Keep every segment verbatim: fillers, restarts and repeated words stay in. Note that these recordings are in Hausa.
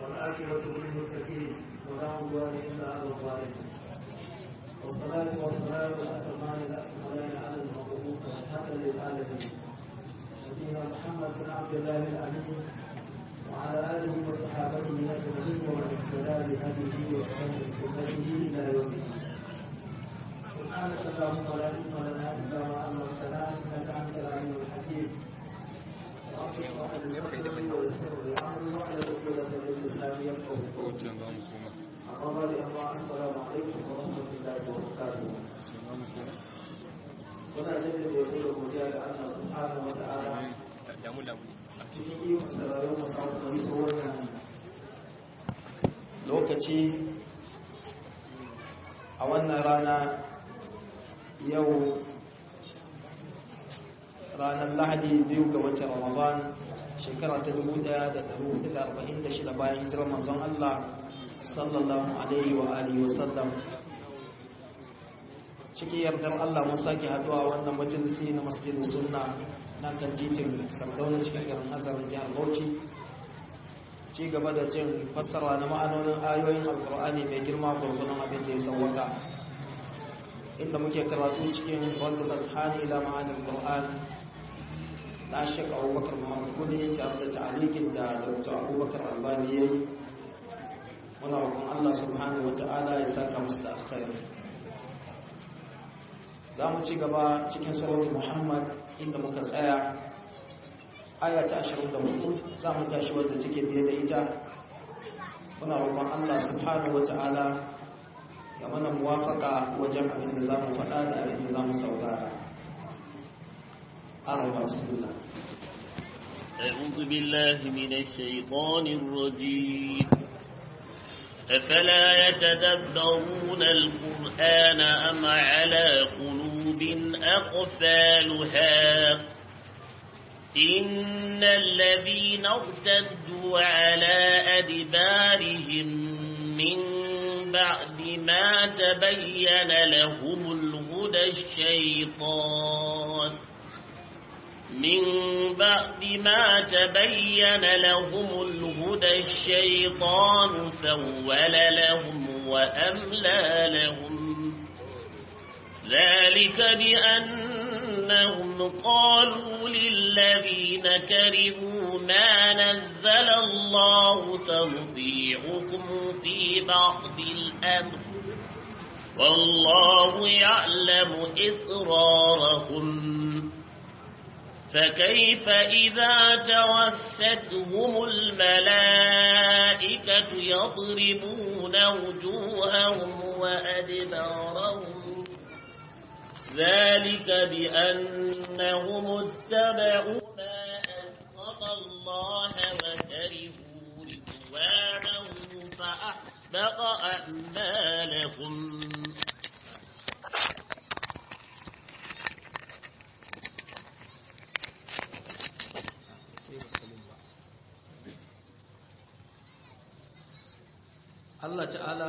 والعاقبة للمتقين ولا عدوان إلا على الظالمين والصلاة والسلام الأتمان الأكملان على المبعوث رحمة للعالمين نبينا محمد بن عبد الله الأمين وعلى آله وصحابته أجمعين ومن اهتدى بهديه واستنى بسنته إلى يوم الدين سبحانك اللهم لا علم لنا إلا ما علمتنا إنك أنت العليم الحكيم رب اشرح لي صدري ويسر لي أمري واحلل عقدة من لساني يفقهوا قولي أما بعد السلام عليكم ورحمة الله وبركاته muna jaddada yabo da godiya ga Allah subhanahu wa ta'ala cikin ikon sararin mu kawo da iso wannan lokaci a wannan rana yau ranar lahadi biyu ga watan ramadan shekara ta dubu ɗaya da ɗari hudu da arba'in da shida bayan hijirar manzon Allah sallallahu alaihi wa alihi wa sallam cikin yardar Allah mun sake haduwa wannan majalisi na masjidin sunna na kan titin Sardauna cikin garin Azar jihar Bauchi ci gaba da jin fassara na ma'anonin ayoyin Alkur'ani mai girma gurgunan abin da ya sauwaka inda muke karatu cikin Radul Azhani ila ma'anil Qur'an da Sheikh Abubakar Muhammad Kuni tare da ta'aliqin da Dr. Abubakar Albani yayi muna roƙon Allah subhanahu wata'ala ya saka musu da alkhairi za mu ci gaba cikin suratul Muhammad inda muka tsaya aya ta ashirin da hudu za mu tashi wadda take biye da ita muna roƙon Allah subhanahu wata'ala ya mana muwafaka wajen abin da za mu faɗa da abin da za mu saurara araba bismillah أعوذ بالله من الشيطان الرجيم أفلا يتدبرون القرآن أم على قلوب أقفالها إن الذين ارتدوا على أدبارهم من بعد ما تبين لهم الهدى الشيطان من بعد ما تبين لهم الهدى الشيطان سول لهم وأملى لهم ذلك بأنهم قالوا للذين كرهوا ما نزل الله سنطيعكم في بعض الأمر والله يعلم إسرارهم فكيف إذا توفتهم الملائكة يضربون وجوههم وأدبارهم ذلك بأنهم اتبعوا ما أسخط الله وكرهوا رضوانه فأحبط أعمالهم Allah ta'ala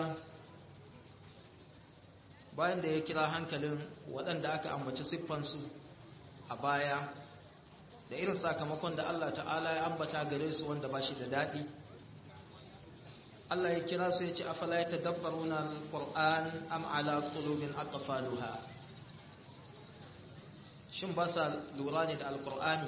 bayan da ya kira hankalin waɗanda aka ambaci siffansu a baya da irin sakamakon da Allah ta'ala ya ambata gare su wanda ba shi da daɗi Allah ya kira su ya ce afala ya tadabbaruna al-Qur'an am ala qulubin aqfaluha shin ba sa lura ne da al-Qur'ani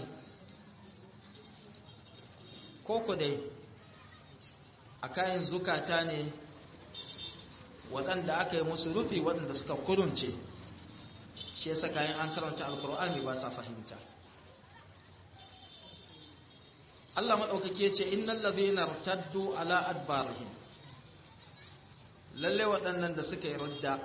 ko ko dai a kayan zukata ne waɗanda aka yi musu rufi waɗanda suka kurunce shi yasa kayan an karanta alkur'ani ba sa fahimta Allah maɗaukaki ce innal ladhina irtaddu ala adbarihim lalle waɗannan da suka yi rudda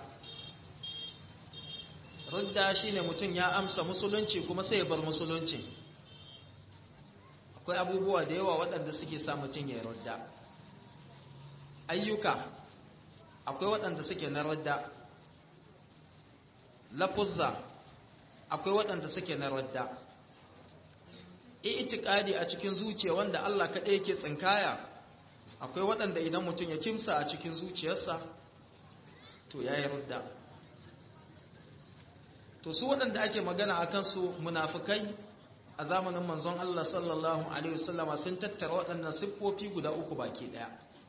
rudda shine mutum ya amsa musulunci kuma sai ya bar musulunci akwai abubuwa da yawa waɗanda suke sa mutum ya yi rudda ayyuka akwai waɗanda suke na radda lafuzza akwai waɗanda suke na radda i'tiqadi a cikin zuciya wanda Allah kaɗai yake tsinkaya akwai waɗanda idan mutum ya kimsa a cikin zuciyarsa to yayi radda to su waɗanda ake magana akan su munafikai a zamanin manzon Allah sallallahu alaihi wasallama sun tattara waɗannan siffofi guda uku baki ɗaya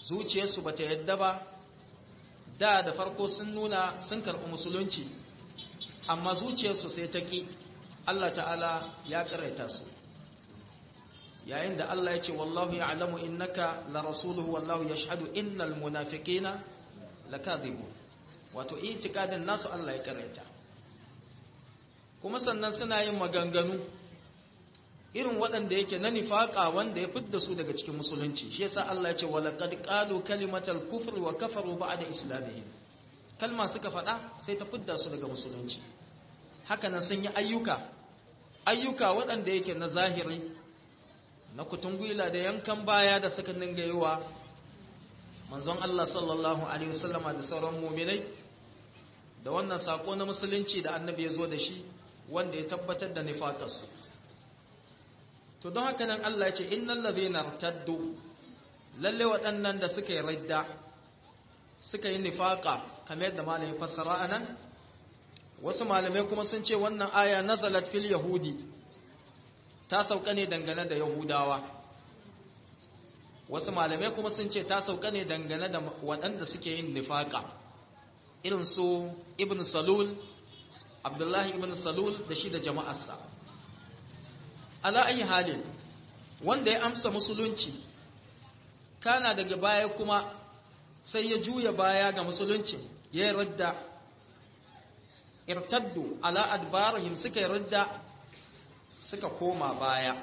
zuciyarsu bata yadda ba, da da farko sun nuna sun karɓi musulunci amma zuciyarsu sai ta ƙi, Allah ta'ala ya ƙaraita su yayin da Allah ya ce wallahu ya'lamu innaka la rasuluhu wallahu yashhadu innal munafiqina lakadhibun, wato itikadin nasu Allah ya ƙaraita. Kuma sannan suna yin maganganu irin waɗanda yake na nifaƙa wanda ya fidda su daga cikin musulunci. Shi yasa Allah ya ce walaqad qalu kalimatal kufri wa kafaru ba'da islamihim, kalma suka faɗa sai ta fidda su daga musulunci. Haka nan sun yi ayyuka ayyuka waɗanda yake na zahiri na kutungwila da yankan baya da suka dinga yiwa manzon Allah sallallahu alaihi wasallama da sauran mu'minai da wannan sako na musulunci da annabi ya zo da shi wanda ya tabbatar da nifaƙarsu. To don haka nan Allah ya ce innal ladhina irtaddu, lalle waɗannan da suka yi ridda suka yi nifaqa kamar yadda malamin fassara anan, wasu malamai kuma sun ce wannan aya nazalat fil yahudi, ta sauka ne dangane da yahudawa. Wasu malamai kuma sun ce ta sauka ne dangane da waɗanda suke yin nifaqa irin su ibn Salul, Abdullahi ibn Salul da shi da jama'arsa. Ala ayi halin, wanda ya amsa musulunci kana daga baya kuma sai ya juya baya ga musulunci, ya radda, irtaddu ala adbarihim, suka radda suka koma baya,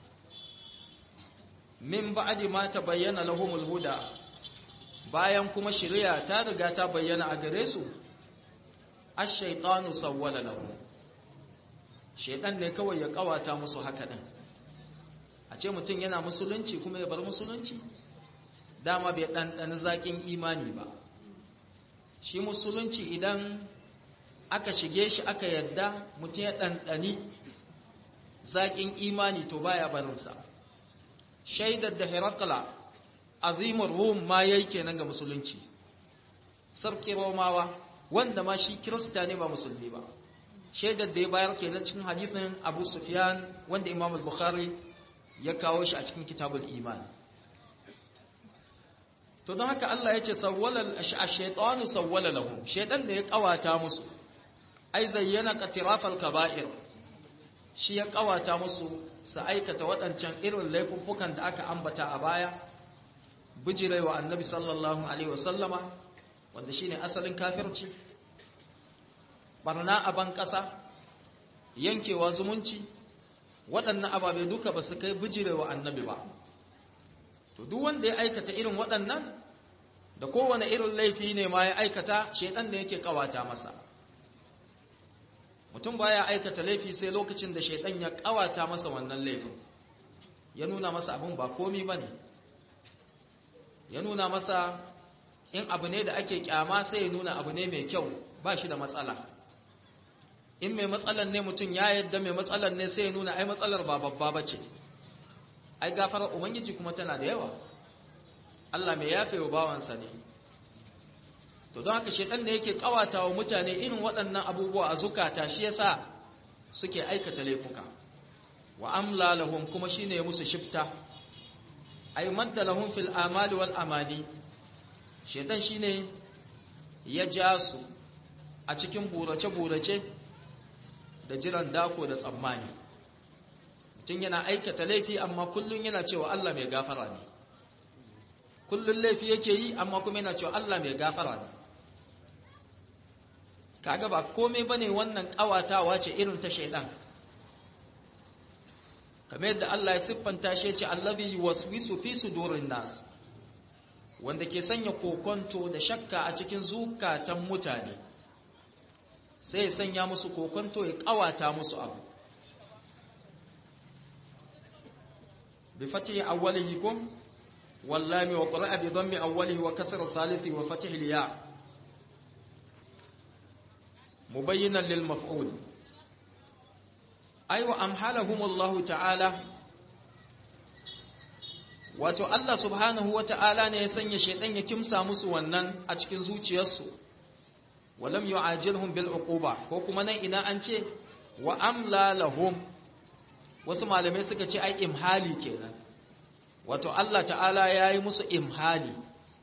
min ba'di ma tabayyana lahumul huda, bayan kuma shari'a ta riga ta bayyana a gare su, ash-shaytanu sawwala lahum, shaytan ne kawai ya kawata musu haka din. A ce mutum yana musulunci kuma ya bar musulunci, dama bai ɗanɗani zaƙin imani ba. Shi musulunci idan aka shige shi aka yadda mutum ya ɗanɗani zaƙin imani to baya barinsa. Shaidar da Herakla azimar Rum ma yayi kenan ga musulunci, sarki Romawa wanda ma shi Kirista ne ba musulmi ba, shaidar da ya bayar kenan cikin hadithin Abu Sufyan wanda Imam al-Bukhari ya kawo shi a cikin kitabul iman. To don haka Allah ya ce sawwala ash-shaytanu sawwala lahum, shaytan da ya kawata musu, ai zayyana qatirafal kaba'ir, shi ya kawata musu su aikata waɗancan irin laifuffukan da aka ambata a baya, bijirewa annabi sallallahu alaihi wasallama wanda shine asalin kafirci, barna a ban ƙasa, yankewa zumunci, waɗannan ababe duka ba su kai bijirewa annabi ba. To duk wanda ya aikata irin waɗannan, da kowane irin laifi ne ma ya aikata, shedan ne yake kawata masa. Mutum baya aikata laifi sai lokacin da shedan ya kawata masa wannan laifin, ya nuna masa abin ba komi bane, ya nuna masa in abu ne da ake kyama sai ya nuna abu ne mai kyau, ba shi da matsala. In mai matsalar ne mutum ya yadda mai matsalar ne sai ya nuna ai matsalar ba babba bace, ai gafarar ubangiji kuma tana da yawa, Allah mai yafe wa bawansa ne. To don haka shedan ne yake kawata wa mutane irin waɗannan abubuwa a zukata, shi yasa suke aikata laifuka. Wa amla lahum, kuma shine ya musu shifta, ay madda lahum fil amali wal amani, shedan shine ya ja su a cikin burace burace da jiran dako da tsammani. Mutum yana aikata laifi amma kullun yana cewa Allah mai gafara ne, kullun laifi yake yi amma kuma yana cewa Allah mai gafara ne. Kaga ba komai bane wannan kawatawa ce irin ta shaidan, kamar yadda Allah ya siffanta shi, ce allazi yuwaswisu fi sudurin nas, wanda ke sanya kokonto da shakka a cikin zukatan mutane, sai ya sanya musu kokonto, ya kawata musu abu. bi fatihi awwalihi kum wallami wa qira'a bi dhammi awwalihi wa kasr thalithi wa fatihi al-ya mubayyinan lil maf'ul. Ay wa amhalahum Allah ta'ala, wato Allah subhanahu wa ta'ala ne ya sanya shaytan ya kimsa musu wannan a cikin zuciyarsu, walam yu'ajilhum bil uquba, ko kuma nan ina an ce wa amla lahum, wasu malamai suka ce ai imhali kenan, wato Allah ta'ala yayi musu imhali,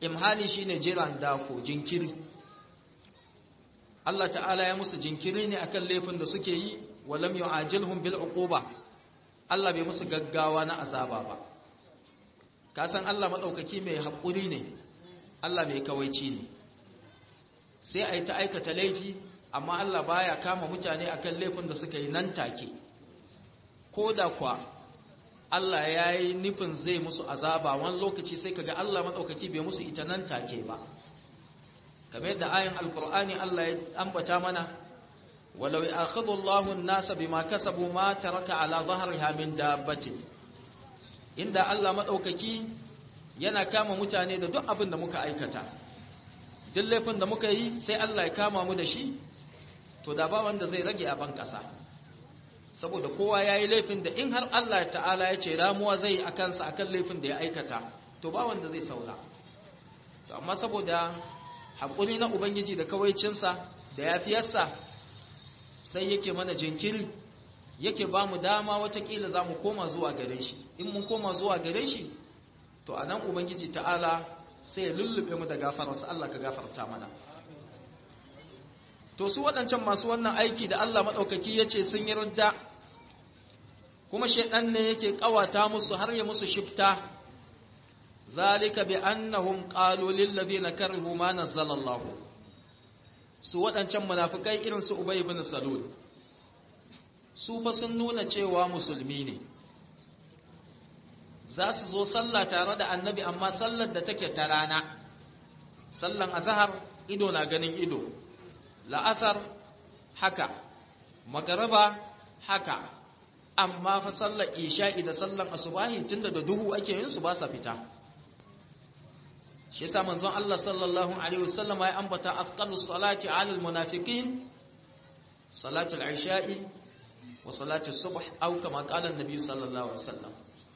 imhali shine jiran dako jinkiri Allah ta'ala ya musu jinkiri ne akan laifin da suke yi walam yu'ajilhum bil uquba Allah bai musu gaggawa na azaba ba ka san Allah madaukaki mai hakuri ne Allah mai kawaici ne sai ai ta aikata laifi amma Allah baya kama mutane akan laifin da suka yi nan take koda kwa Allah ya yi nufin zai musu azaba wani lokaci sai kaga Allah madaukaki bai musu ita nan take ba kamar yadda ayin alkur'ani Allah ya ambata mana walau ya'khudhu Allahu an-nasa bima kasabu ma taraka ala dhahriha min dabbatin inda Allah madaukaki yana kama mutane da duk abin da muka aikata duk laifin da muka yi sai Allah ya kama mu da shi to da ba wanda zai rage a ban kasa saboda kowa yayi laifin da in har Allah ta'ala ya ce ramuwa zai akan sa akan laifin da ya aikata to ba wanda zai saura to amma saboda haƙuri na Ubangiji da kawaicinsa da yafiyarsa sai yake mana jinkiri yake ba mu dama watakila za mu koma zuwa gare shi in mun koma zuwa gare shi to a nan Ubangiji ta'ala sai ya lullube mu da gafararsa Allah ka gafarta mana to su waɗancan masu wannan aiki da Allah maɗaukaki ya ce sun yi ridda kuma shaiɗan ne yake ƙawata musu har ya musu shifta ذلك بأنهم قالوا للذين كرهوا ما نزل الله su waɗancan munafikai irin su Ubay ibn Salul su fa sun nuna cewa musulmi ne za su zo sallah tare da annabi amma sallar da take ta rana sallan azhar ido na ganin ido la'asar haka magariba haka amma fa sallar isha'i da sallar asubahi tunda da duhu ake yin su ba sa fita shi yasa manzon Allah sallallahu alaihi wasallam ya ambata afqalus salati alal munafiqin salatul isha'i wa salatul subh aw kama qala an-nabi sallallahu alaihi wasallam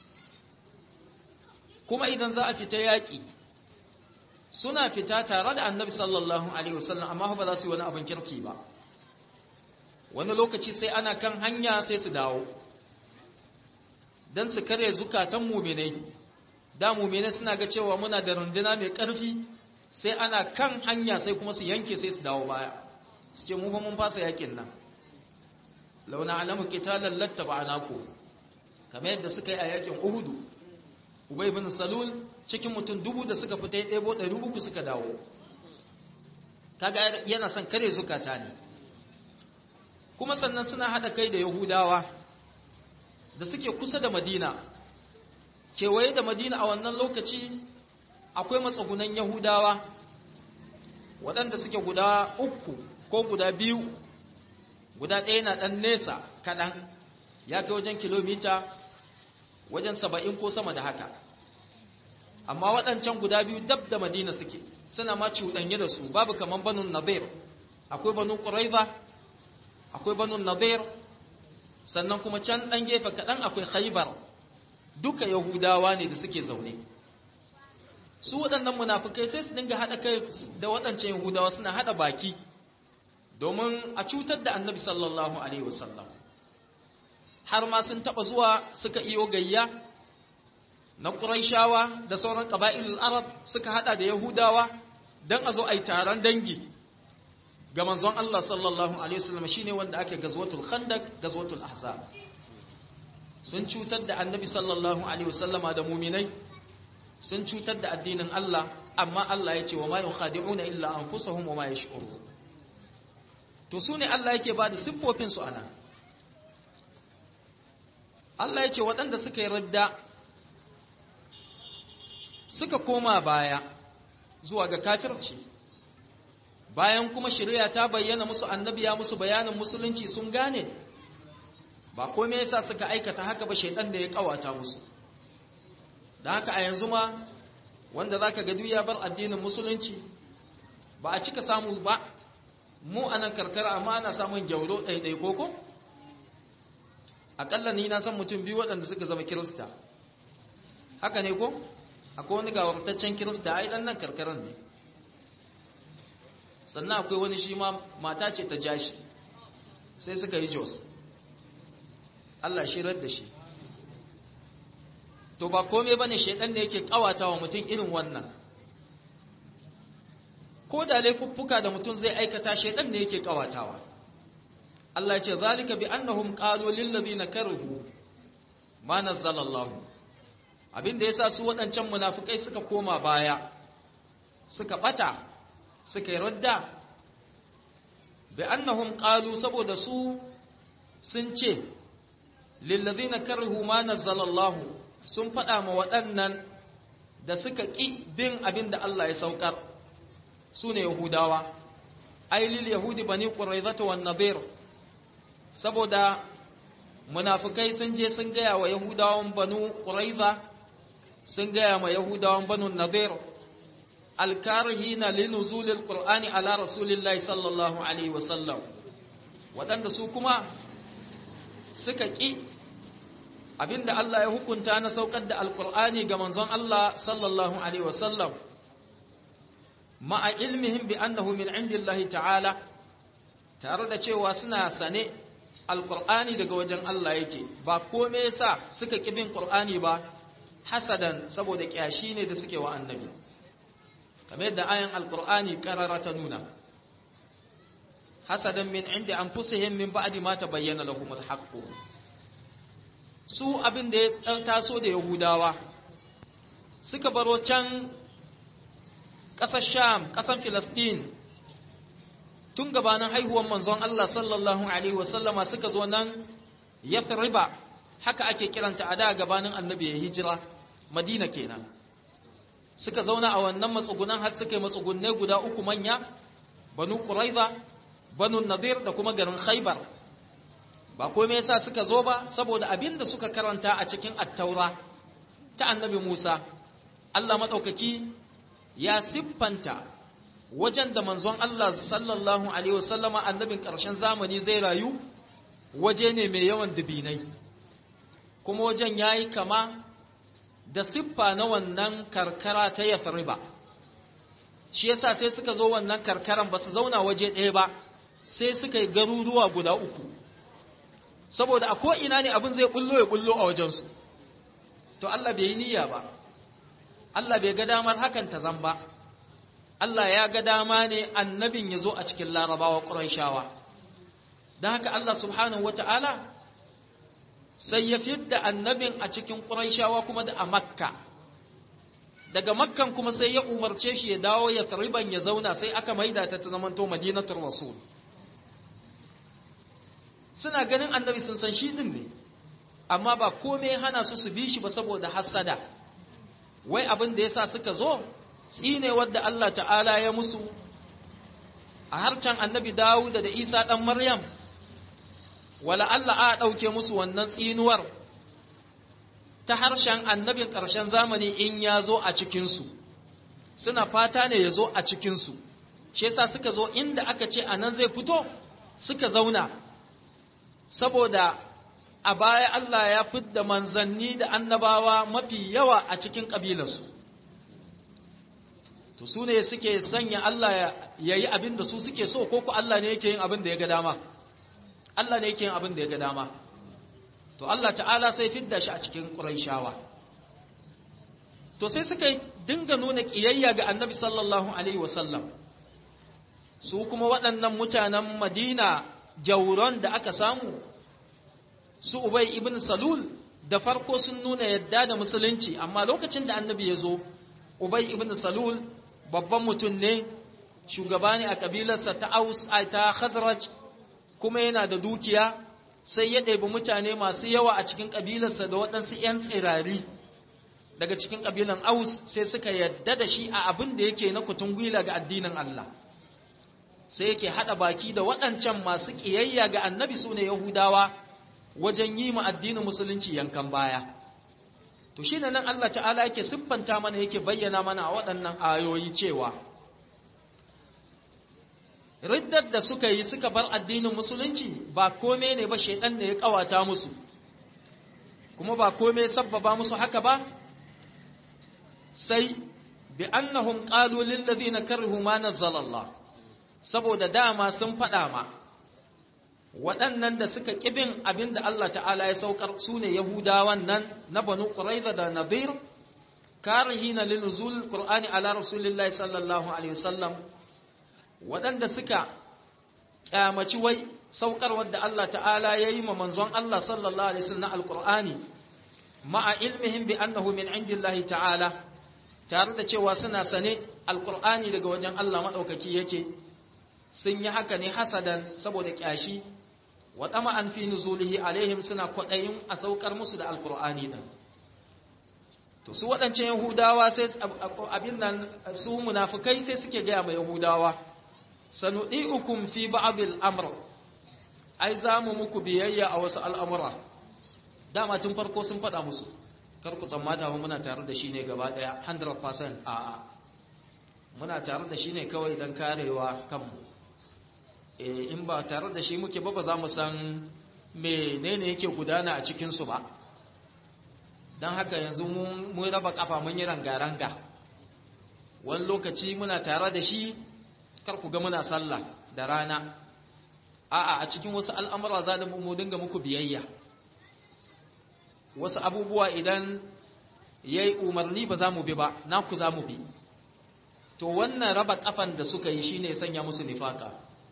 kuma idan za a fita yaki suna fita tare da annabi sallallahu alaihi wasallam amma ba za su yi wani abin kirki ba wani lokaci sai ana kan hanya sai su dawo dan su kare zukatan mu'minai da mu'mini suna ga cewa muna da runduna mai ƙarfi sai ana kan hanya sai kuma su yanke sai su dawo baya su ce mu fa mun fasa yakin nan law na'lamu qitalan lattaba'naku kamar yadda suka yi a yakin Uhud Ubay ibn Salul cikin mutum dubu da suka fita ɗebo ɗari uku suka dawo kaga yana son kare zukata ne kuma sannan suna hada kai da Yahudawa da suke kusa da Madina kewaye da Madina a wannan lokaci akwai matsugunan Yahudawa waɗanda suke guda uku ko guda biyu guda ɗaya na ɗan nesa kaɗan ya kai wajen kilomita wajen saba'in ko sama da haka amma waɗancan guda biyu dab da Madina suke suna ma cuɗanye da su babu kaman Banu Nadir akwai Banu Quraiza akwai Banu Nadir sannan kuma can ɗan gefe kaɗan akwai Khaybar duka Yahudawa ne da suke zaune su waɗannan munafukai sai su dinga haɗa kai da waɗancan Yahudawa suna haɗa baki domin a cutar da annabi sallallahu alaihi wasallam har ma sun taɓa zuwa suka iyo gayya na Qurayshawa da sauran ƙaba'ilul Arab suka haɗa da Yahudawa don a zo a yi taron dangi ga manzon Allah sallallahu alaihi wasallam shine wanda ake gazwatul Khandaq gazwatul Ahzab sun cutar da annabi sallallahu alaihi wasallama da muminai sun cutar da addinin Allah amma Allah ya ce wa ma yukhadi'una illa anfusahum wa ma yash'urun to su ne Allah yake ba da siffofin su ana Allah ya ce waɗanda suka yi radda suka koma baya zuwa ga kafirci bayan kuma shari'a ta bayyana musu annabi ya musu bayanin musulunci sun gane ba komai yasa suka aikata haka ba shaidan da ya kawata musu da haka a yanzu ma wanda zaka ga duk ya bar addinin musulunci ba a cika samu ba mu anan karkara amma ana samun gyauro ɗaiɗai koko akalla ni na san mutum biyu waɗanda suka zama kirista haka ne ko akwai wani gawartaccen kirista ai dan nan karkaran ne sannan akwai wani shi ma mata ce ta jashi sai suka yi jos Allah shirar da shi to ba komai bane shedan ne yake kawata wa mutum irin wannan ko da laifuffuka da mutum zai aikata shaidan ne yake kawatawa. Allah ya ce zalika bi annahum qalu lil ladina karihu ma nazzala Allah. Abinda yasa su wadancan munafikai suka koma baya suka bata suka yi radda bi annahum qalu saboda su sun ce lil ladina karihu ma nazzala Allah, sun fada ma waɗannan da suka ki bin abinda Allah ya saukar, su ne Yahudawa, ai lil yahudi bani quraizata wan nadir, saboda munafikai sun je sun gaya wa Yahudawan banu quraiza, sun gaya ma Yahudawan banu nadir, alkarihina linuzulil qur'ani ala rasulillahi sallallahu alaihi wasallam, waɗanda su kuma suka ki abinda Allah ya hukunta na saukar da alqur'ani ga manzon Allah sallallahu alaihi wasallam, ma'a ilmihim bi annahu min indillahi ta'ala, tare da cewa suna sane alqur'ani daga wajen Allah yake, ba kome yasa suka kibin qur'ani ba hasadan, saboda kyashi ne da suke wa annabi, kamar yadda ayan alqur'ani qarara ta nuna, hasadan min indi anfusihim min ba'di ma tabayyana lahum alhaq. Su abin da ya taso da Yahudawa suka baro can ƙasar Sham, ƙasar Filistin, tun gabanin haihuwar manzon Allah sallallahu Alaihi wasallama suka zo nan Yathriba, haka ake kiranta a da gabanin annabi ya hijira, Madina kenan. Suka zauna a wannan matsugunan har suka yi matsugunai guda uku manya, Banu Quraiza, Banu Nadir da kuma garin Khaibar. Ba komai yasa suka zo ba, saboda abin da suka karanta a cikin Attaura ta annabi Musa, Allah maɗaukaki ya siffanta wajen da manzon Allah sallallahu alaihi wasallama annabin ƙarshen zamani zai rayu, waje ne mai yawan dubinai, kuma wajen yayi kama da siffa na wannan karkara ta Yathriba. Shi yasa sai suka zo wannan karkaran ba su zauna waje ɗaya ba, sai suka yi garuruwa guda uku, saboda a ko ina ne abin zai bullo ya bullo a wajensu. To Allah bai yi niyya ba, Allah bai ga damar hakan ta zan ba, Allah ya ga dama ne annabin ya zo a cikin larabawa ƙuraishawa. Don haka Allah subhanahu wa ta'ala sai ya fidda annabin a cikin ƙuraishawa kuma da a Makka. Daga Makkan kuma sai ya umarce shi ya dawo ya Yathriban ya zauna, sai aka maida ta ta zamanto Madinatul Rasul. Suna ganin annabi sun san shi din ne, amma ba komai hana su su bi shi ba saboda hassada. Wai abin da yasa suka zo tsine wadda Allah ta'ala ya musu a harcen annabi Dawud da Isa dan Maryam, wala Allah a dauke musu wannan tsinuwar ta harshen annabin ƙarshen zamani in ya zo a cikin su. Suna fata ne ya zo a cikin su, shi yasa suka zo inda aka ce anan zai fito suka zauna, saboda a baya Allah ya fidda manzanni da annabawa mafi yawa a cikin ƙabilarsu. To su ne suke sanya Allah ya yi abin da su suke so, ko ku Allah ne yake yin abin da ya ga dama? Allah ne yake yin abin da ya ga dama. To Allah ta'ala sai fidda shi a cikin Qurayshawa. To sai suka dinga nuna ƙiyayya ga annabi sallallahu alaihi wasallam. Su kuma waɗannan mutanen Madina jauron da aka samu, su Ubay ibn Salul da farko sun nuna yadda da musulunci, amma lokacin da annabi ya zo, Ubay ibn Salul babban mutum ne, shugaba ne a kabilarsa ta Aus ta Khazraj, kuma yana da dukiya, sai ya ɗebi mutane masu yawa a cikin kabilarsa da waɗansu ‘yan tsirari daga cikin kabilan Aus, sai suka yadda da shi a abin da yake na kutungwila ga addinin Allah. Sai yake haɗa baki da waɗancan masu ƙiyayya ga annabi su ne Yahudawa wajen yi ma addinin musulunci yankan baya. To shi nan Allah ta'ala yake siffanta mana, yake bayyana mana a waɗannan ayoyi cewa riddar da suka yi suka bar addinin musulunci ba kome ne ba, shaidan ne ya kawata musu, kuma ba kome sabbaba musu haka ba, sai bi annahum qalu lil ladina karihu ma nazzala Allah, saboda dama sun faɗa ma waɗannan da suka ƙibin abin da Allah ta'ala ya saukar, su ne Yahudawan nan na Banu Quraiza da Nadir, karihina linuzul Qur'ani ala Rasulillahi sallallahu alaihi wasallam, waɗanda suka kyamaci wai saukarwar da Allah ta'ala ya yi ma manzon Allah sallallahu alaihi wasallam na alqur'ani ma'a ilmihim bi annahu min indillahi ta'ala, tare da cewa suna sane alqur'ani daga wajen Allah madaukaki yake, sun yi haka ne hasadan saboda kyashi wa tama'an fi nuzulihi alaihim, suna kwadayin a saukar musu da alqur'ani din. To su waɗancan Yahudawa sai abin nan, su munafikai sai suke gaya ma Yahudawa, sanudi'ukum fi ba'd al-amr, ai za mu muku biyayya a wasu al'amura. Dama tun farko sun faɗa musu, kar ku tsammata mu muna tare da shi ne gaba ɗaya one hundred percent, a'a muna tare da shi ne kawai don karewa kanmu. E, in ba tare da shi muke ba ba za mu san menene yake gudana a cikinsu ba. Don haka yanzu mun raba kafa mun yi ranga-ranga, wani lokaci muna tare da shi kar ku ga muna sallah da rana, a'a a cikin wasu al'amura za da mu dinga muku biyayya, wasu abubuwa idan ya yi umarni ba za mu bi ba, naku za mu bi. To wannan raba kafan da suka yi shine sanya musu nifaka.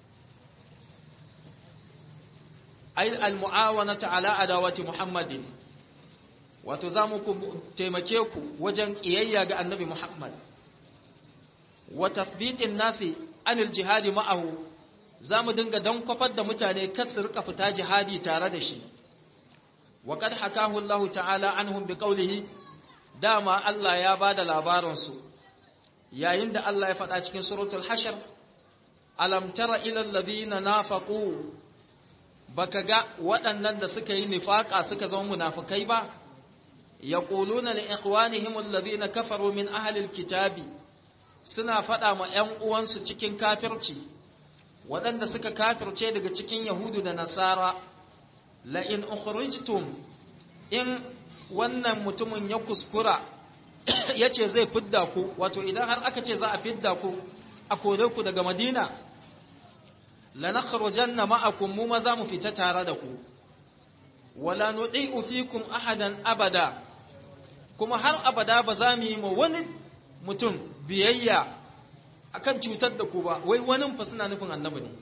Ai al-mu'awanata ala adawati Muhammadin, wato za mu taimake ku wajen ƙiyayya ga annabi Muhammad, wa tathbitin nasi anil jihadi ma'ahu, za mu dinga don kwafar da mutane kar su rika fita jihadi tare da shi. Wa qad hakahu Allah ta'ala anhum bi qawlihi, dama Allah ya bada labarin su yayin da Allah ya faɗa cikin suratul hashr, alam tara ila alladhina nafaqu, baka ga waɗannan da suka yi nifaka suka zama munafikai ba, yaquluna li ikhwanihim alladhina kafaru min ahli alkitabi, suna faɗa ma ƴan uwansu cikin kafirci waɗanda suka kafirce daga cikin yahudu da nasara, la in ukhrijtum, in wannan mutumin ya kuskura yace zai fidda ku, wato idan har aka ce za a fidda ku a kore ku daga Madina, lanakhrujanna ma'akum, mu ma za mu fita tare da ku, wala nudi'u fikum ahadan abada, kuma har abada ba za mu yi ma wani mutum biyayya akan cutar da ku ba. Wai wani fa suna nufin annabi ne.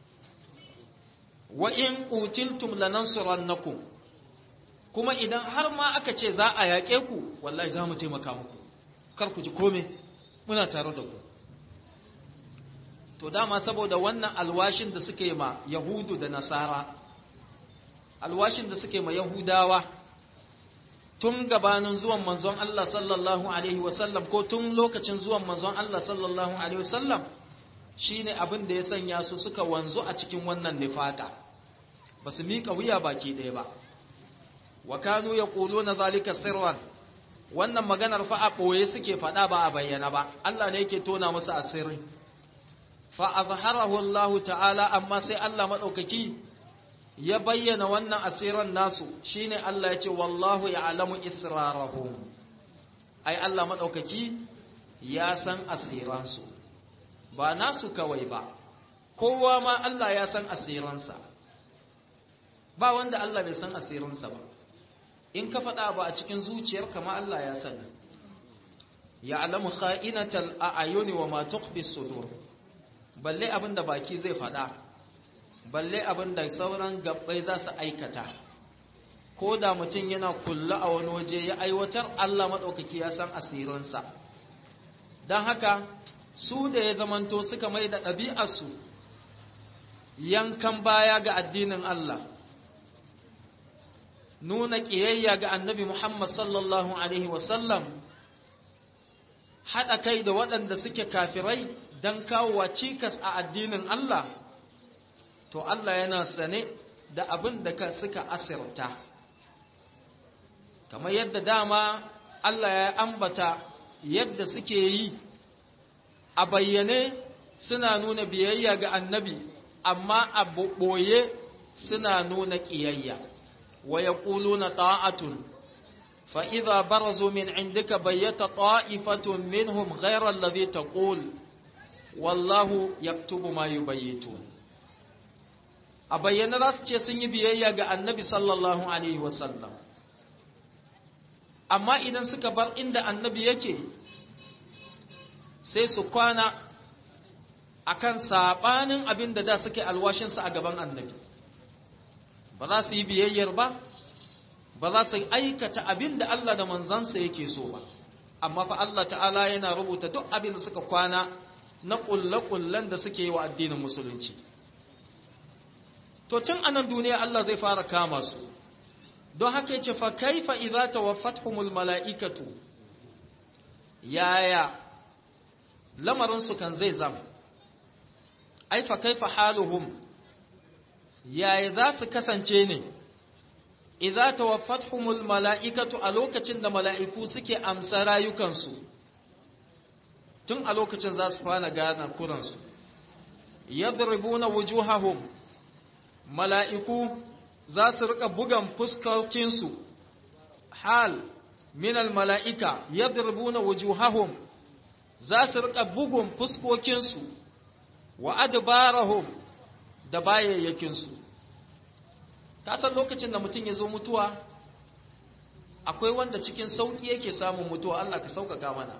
Wa in qutiltum lanansurannakum, kuma idan har ma aka ce za a yaƙe ku, wallahi za mu taimaka muku, kar ku ji kome, muna tare da ku. To dama saboda wannan alwashin da suke ma Yahudu da Nasara, alwashin da suke ma Yahudawa tun gabanin zuwan manzon Allah sallallahu alaihi wasallam, ko tun lokacin zuwan manzon Allah sallallahu alaihi wasallam, shine abin da ya sanya su suka wanzu a cikin wannan nifaka, ba su miƙa wuya baki ɗaya ba. Wa kanu yaquluna zalika sirran, wannan maganar fa a ɓoye suke faɗa ba a bayyana ba, Allah ne yake tona musu asiri. Fa azharahu Allah ta'ala, amma sai Allah madaukaki ya bayyana wannan asiran nasu, shine Allah ya ce wallahu ya'lamu israrahum, ai Allah madaukaki ya san asiransu, ba nasu kawai ba, kowa ma Allah ya san asiransa, ba wanda Allah bai san asiransa ba. In ka faɗa ba a cikin zuciyarka ma Allah ya sani. Ya'lamu kha'inatal a'yuni wa ma tukhfi sudur, balle abin da baki zai faɗa, balle abin da sauran gabbai za su aikata. Ko da mutum yana kulla a wani waje ya aiwatar, Allah maɗaukaki ya san asirinsa. Don haka su da ya zamanto suka mai da ɗabi'arsu yankan baya ga addinin Allah, nuna ƙiyayya ga annabi Muhammad sallallahu Alaihi wasallam, haɗa kai da waɗanda suke kafirai don kawowa cikas a addinin Allah, to Allah yana sane da abin da suka asirta. Kamar yadda dama Allah ya ambata yadda suke yi a bayyane, suna nuna biyayya ga annabi, amma a ɓoye suna nuna ƙiyayya. ويقولون طاعة فإذا برزوا من عندك بيت طائفة منهم غير الذي تقول والله يكتب ما يبيتون. أبين راس تشسني بيايا النبي صلى الله عليه وسلم. أما إذا سكبر عند النبي يكي سيسكوانا akan sabanin abin da da suke alwashin sa a gaban annabi ba za su yi biyayyar ba ba za su aikata abin da Allah da manzansa yake so ba amma fa Allah ta'ala yana rubuta duk abin da suka kwana na kullakullan da suke yi wa addinin musulunci to tun anan duniya Allah zai fara kama su don haka yace fa kaifa idza tawaffatuhumul malaikatu yaya lamarin su kan zai zama ai fa kaifa haluhum yaya za su kasance ne idza tawaffatuhumul malaikatu a lokacin da mala'iku suke amsa rayukansu tun a lokacin za su fara gana kuransu yadribuna wujuhahum mala'iku za su rika bugan fuskokinsu hal minal mala'ika yadribuna wujuhahum za su rika bugun fuskokinsu wa adbarahum da bayayyakinsu kasan lokacin da mutum ya zo mutuwa akwai wanda cikin sauƙi yake samun mutuwa Allah ka sauƙaƙa mana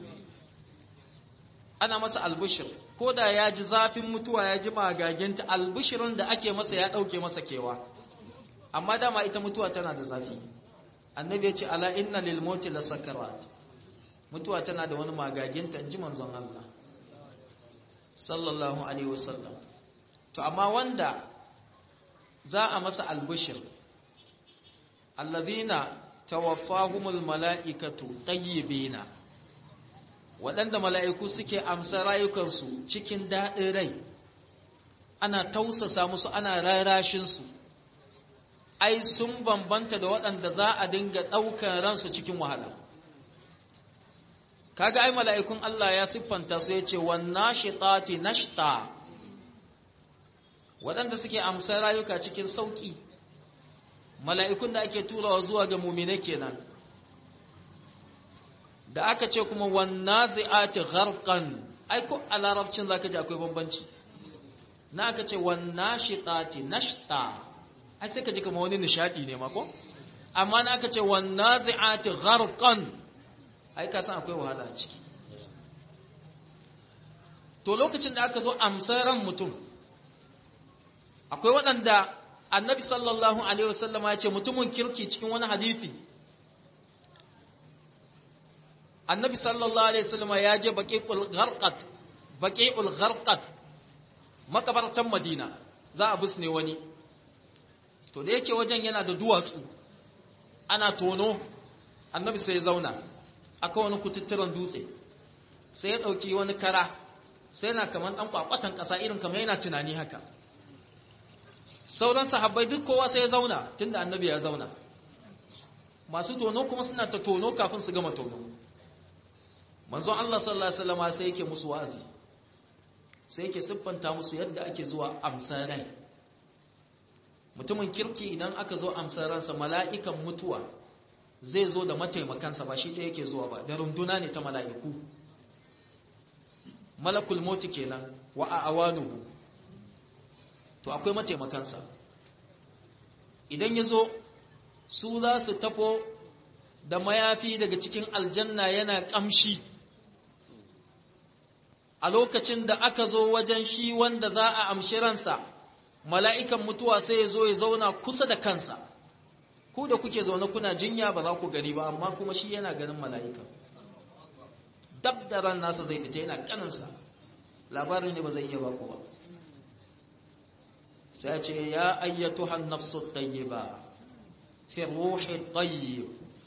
ana masa albishir ko da ya ji zafin mutuwa ya ji magaginta albishirin da ake masa ya ɗauke masa kewa amma dama ita mutuwa tana da zafi annabi ya ce ala inna lil mauti la sakarat mutuwa tana da wani magaginta in ji manzon Allah sallallahu alaihi wasallam to amma wanda za a masa albishir alladhina tawaffahumul mala'ikatu tayyibina waɗanda mala'iku suke amsa rayukansu cikin daɗin rai ana tausasa musu ana rarashinsu ai sun bambanta da waɗanda za a dinga ɗaukar ransu cikin wahala kaga ai mala'ikun Allah ya siffanta su ya ce wanna shitati nashta waɗanda suke amsa rayuka cikin sauƙi mala'ikun da ake turawa zuwa ga mumine kenan da aka ce kuma wanna zi'ati gharqan ai ko a larabcin zaka ji akwai bambanci na aka ce wanna shitati nashta ai sai ka ji kamar wani nishadi ne ma ko amma na aka ce wanna zi'ati gharqan ai ka san akwai wahala a ciki to lokacin da aka zo amsar ran mutum akwai waɗanda annabi sallallahu alaihi wasallama ya ce mutumin kirki cikin wani hadisi annabi sallallahu alaihi wasallama ya je baqi'ul gharqat baqi'ul gharqat makabartan madina za a busne wani to da yake wajen yana da duwatsu ana tono annabi sai ya zauna akan wani kututturan dutse sai ya dauki wani kara sai yana kaman dan kwakwatan kasa irin kamar yana tunani haka sauran sahabbai duk kowa sai ya zauna tunda annabi ya zauna masu tono kuma suna ta tono kafin su gama tono manzon Allah sallallahu alaihi wasallam sai yake musu wa'azi sai yake siffanta musu yadda ake zuwa amsar rai mutumin kirki idan aka zo amsar ransa mala'ikan mutuwa zai zo da mataimakansa ba shi ɗaya yake zuwa ba da runduna ne ta mala'iku malakul mauti kenan wa awanuhu to akwai mataimakansa idan ya zo su za su tafo da mayafi daga cikin aljanna yana ƙamshi a lokacin da aka zo wajen shi wanda za a amshi ransa mala'ikan mutuwa sai ya zo ya zauna kusa da kansa ku da kuke zaune kuna jinya ba za ku gani ba amma kuma shi yana ganin mala'ikan dab da ran nasa zai fita yana kaninsa labarin ne ba zai iya ba ku ba sai ce ya ayyatuhan nafsu tayyiba fi ruhi tayyib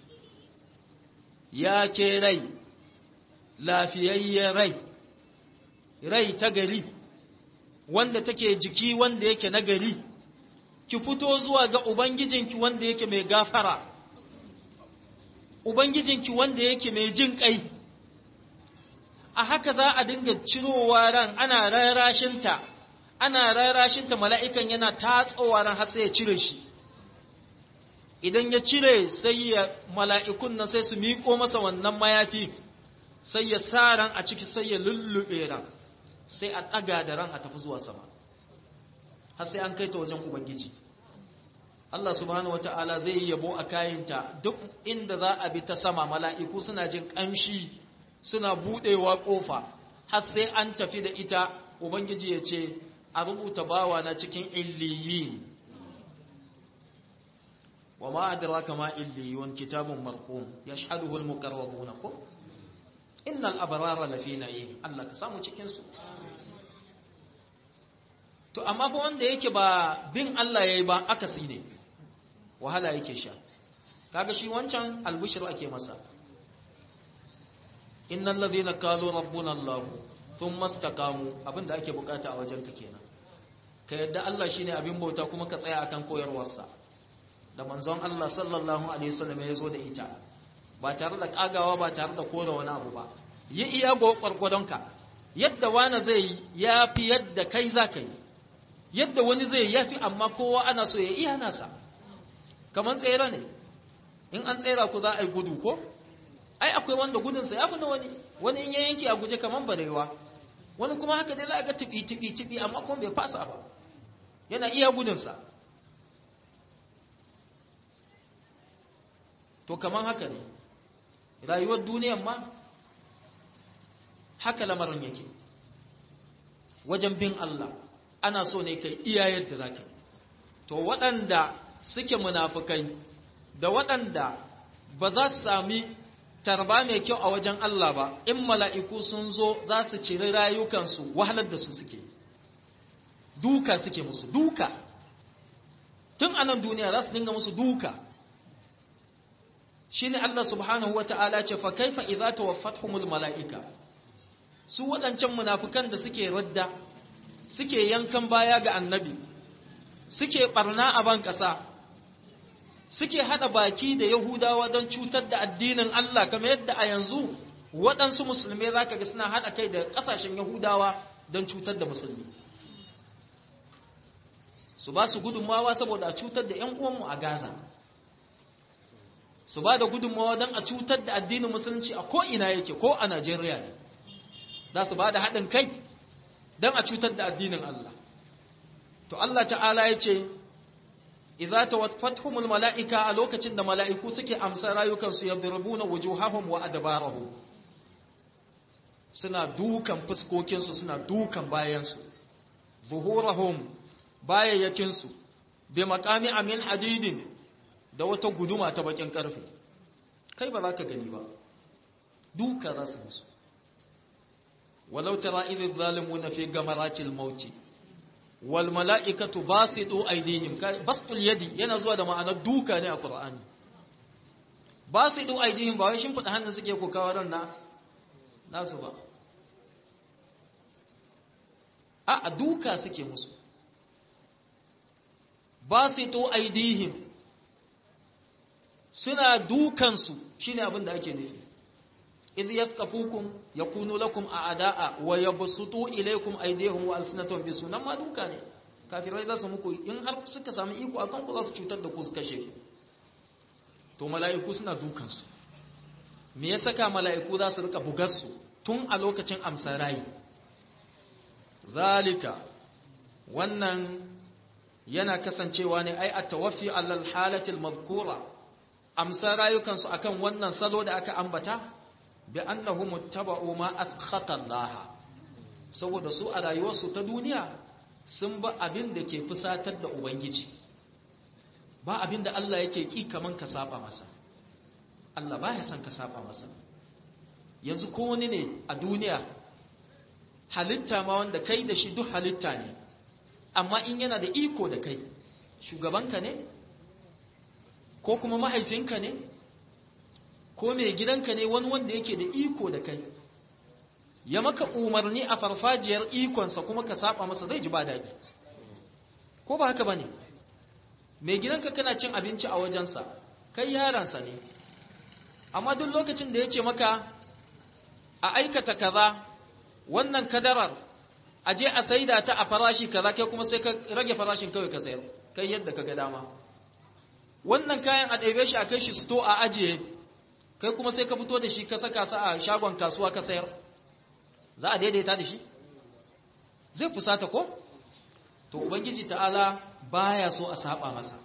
ya ke rai lafiyayyen rai rai ta gari wanda take jiki wanda yake na gari ki fito zuwa ga ubangijinki wanda yake mai gafara ubangijinki wanda yake mai jin kai a haka za a dinga cirowa ran ana rarashinta ana rarashinta mala'ikan yana tatsowa ran har sai ya cire shi idan ya cire sai ya mala'ikun nan sai su miƙo masa wannan mayafi sai ya sa ran a ciki sai ya lullube ran sai a ɗaga da ran a tafi zuwa sama har sai an kai ta wajen ubangiji Allah subhanahu wata'ala zai yi yabo a kayanta duk inda za a bi ta sama mala'iku suna jin ƙamshi suna buɗewa ƙofa har sai an tafi da ita ubangiji ya ce a rubuta bawa na cikin illiyin. wa ma adraka ma illiyun kitabun marqum yashhaduhu al-muqarrabun ko innal abrara lafi na'im. Allah ka samu cikin su. to amma fa wanda yake ba bin Allah yayi ba akasi ne, wahala yake sha. kaga shi wancan albishir ake masa, innal ladhina qalu rabbuna Allah thumma istaqamu, abinda ake bukata a wajenka kenan, ka yadda Allah shine abin bauta kuma ka tsaya akan koyarwarsa da manzon Allah sallallahu alaihi wasallam ya zo da ita, ba tare da kagawa ba tare da kora wani abu ba. yi iya gwargwadonka, yadda wani zai yafi yadda kai zaka yi, yadda wani zai yafi, amma kowa ana so ya iya nasa. Kaman tsere ne, in an tsera ku za a yi gudu ko? Ai akwai wanda gudunsa ya fi na wani, wani in ya yanki a guje kaman barewa, wani kuma haka dai za a ga tibi tibi tibi amma kuma bai fasa ba, yana iya gudunsa. To kaman haka ne, rayuwar duniyan ma haka lamarin yake. Wajen bin Allah ana so ne kai iya yadda zaka. To waɗanda suke munafukai da waɗanda ba za su sami tarba mai kyau a wajen Allah ba, in mala'iku sun zo za su ciri rayukansu, wahalar da su suke, duka suke musu, duka tun anan duniya za su dinga musu duka. Shi ne Allah subhanahu wa ta'ala ce, fa kaifa idza tawaffatuhumul mala'ika, su waɗancan munafukan da suke radda, suke yankan baya ga annabi, suke ɓarna a ban ƙasa, suke haɗa baki da Yahudawa don cutar da addinin Allah, kamar yadda a yanzu waɗansu musulmai za ka ga suna haɗa kai da ƙasashen Yahudawa don cutar da musulmi. Su ba su gudunmawa saboda a cutar da ‘yan uwanmu a Gaza, su ba da gudunmawa don a cutar da addinin musulunci a ko'ina yake, ko a Najeriya ne, za su ba da haɗin kai don a cutar da addinin Allah. To Allah ta'ala ya ce, idza tawaffatuhumul mala'ika, a lokacin da mala'iku suke amsa rayukansu, yadribuna wujuhahum wa adbarahum, suna dukan fuskokinsu, suna dukan bayansu, zuhurahum, bayayyakinsu, bi maqami amin hadidin, da wata guduma ta bakin karfe. Kai ba za ka gani ba, duka za su musu. walau tara idh zalimuna fi gamaratil mauti wal mala'ikatu basitu aydihim. Bastul yadi yana zuwa da ma'anar duka ne a Qur'ani. Basitu aydihim ba wai shin fada hannun suke ko kawo ran na nasu ba, a duka suke musu. Basitu aydihim, suna dukan su, shine abin da ake nufi. idh yaskafukum yakunu lakum a'da'a wa yabsutu ilaykum aydihim wa alsinatahum bisu. Nan ma duka ne, kafirai za su muku, in har suka samu iko akan ku za su cutar da ku, su kashe ku. To mala'iku suna dukan su. Me ya saka mala'iku za su rika bugar su tun a lokacin amsar rai? Zalika, wannan yana kasancewa ne ai at-tawaffi alal halati al-madhkura, amsar rayukan su akan wannan salo da aka ambata, bi annahum muttaba'u ma askhata Allah, saboda su a rayuwarsu ta duniya sun ba abin da ke fusatar da ubangiji, ba abin da Allah yake ki kaman ka saba masa. Allah ba ya san ka saba masa. Yanzu ko wani ne a duniya halitta ma wanda kai da shi duk halitta ne, amma in yana da iko da kai, shugabanka ne ko kuma mahaifinka ne ko mai gidanka ne, wani wanda yake da iko da kai, ya maka umarni a farfajiyar ikonsa kuma ka saba masa, zai ji ba daɗi, ko ba haka ba ne? Mai gidanka kana cin abinci a wajensa, kai yaransa ne, amma duk lokacin da ya ce maka a aikata kaza, wannan kadarar a je a saida ta a farashi kaza, kai kuma sai ka rage farashin kawai ka sayar, kai yadda ka ga dama. Wannan kayan a ɗaibe shi a kai shi sto a ajiye, kai kuma sai ka fito da shi ka saka sa a shagon kasuwa ka sayar, za a daidaita da shi? Zai fusata ko? To Ubangiji ta'ala baya so a saba masa.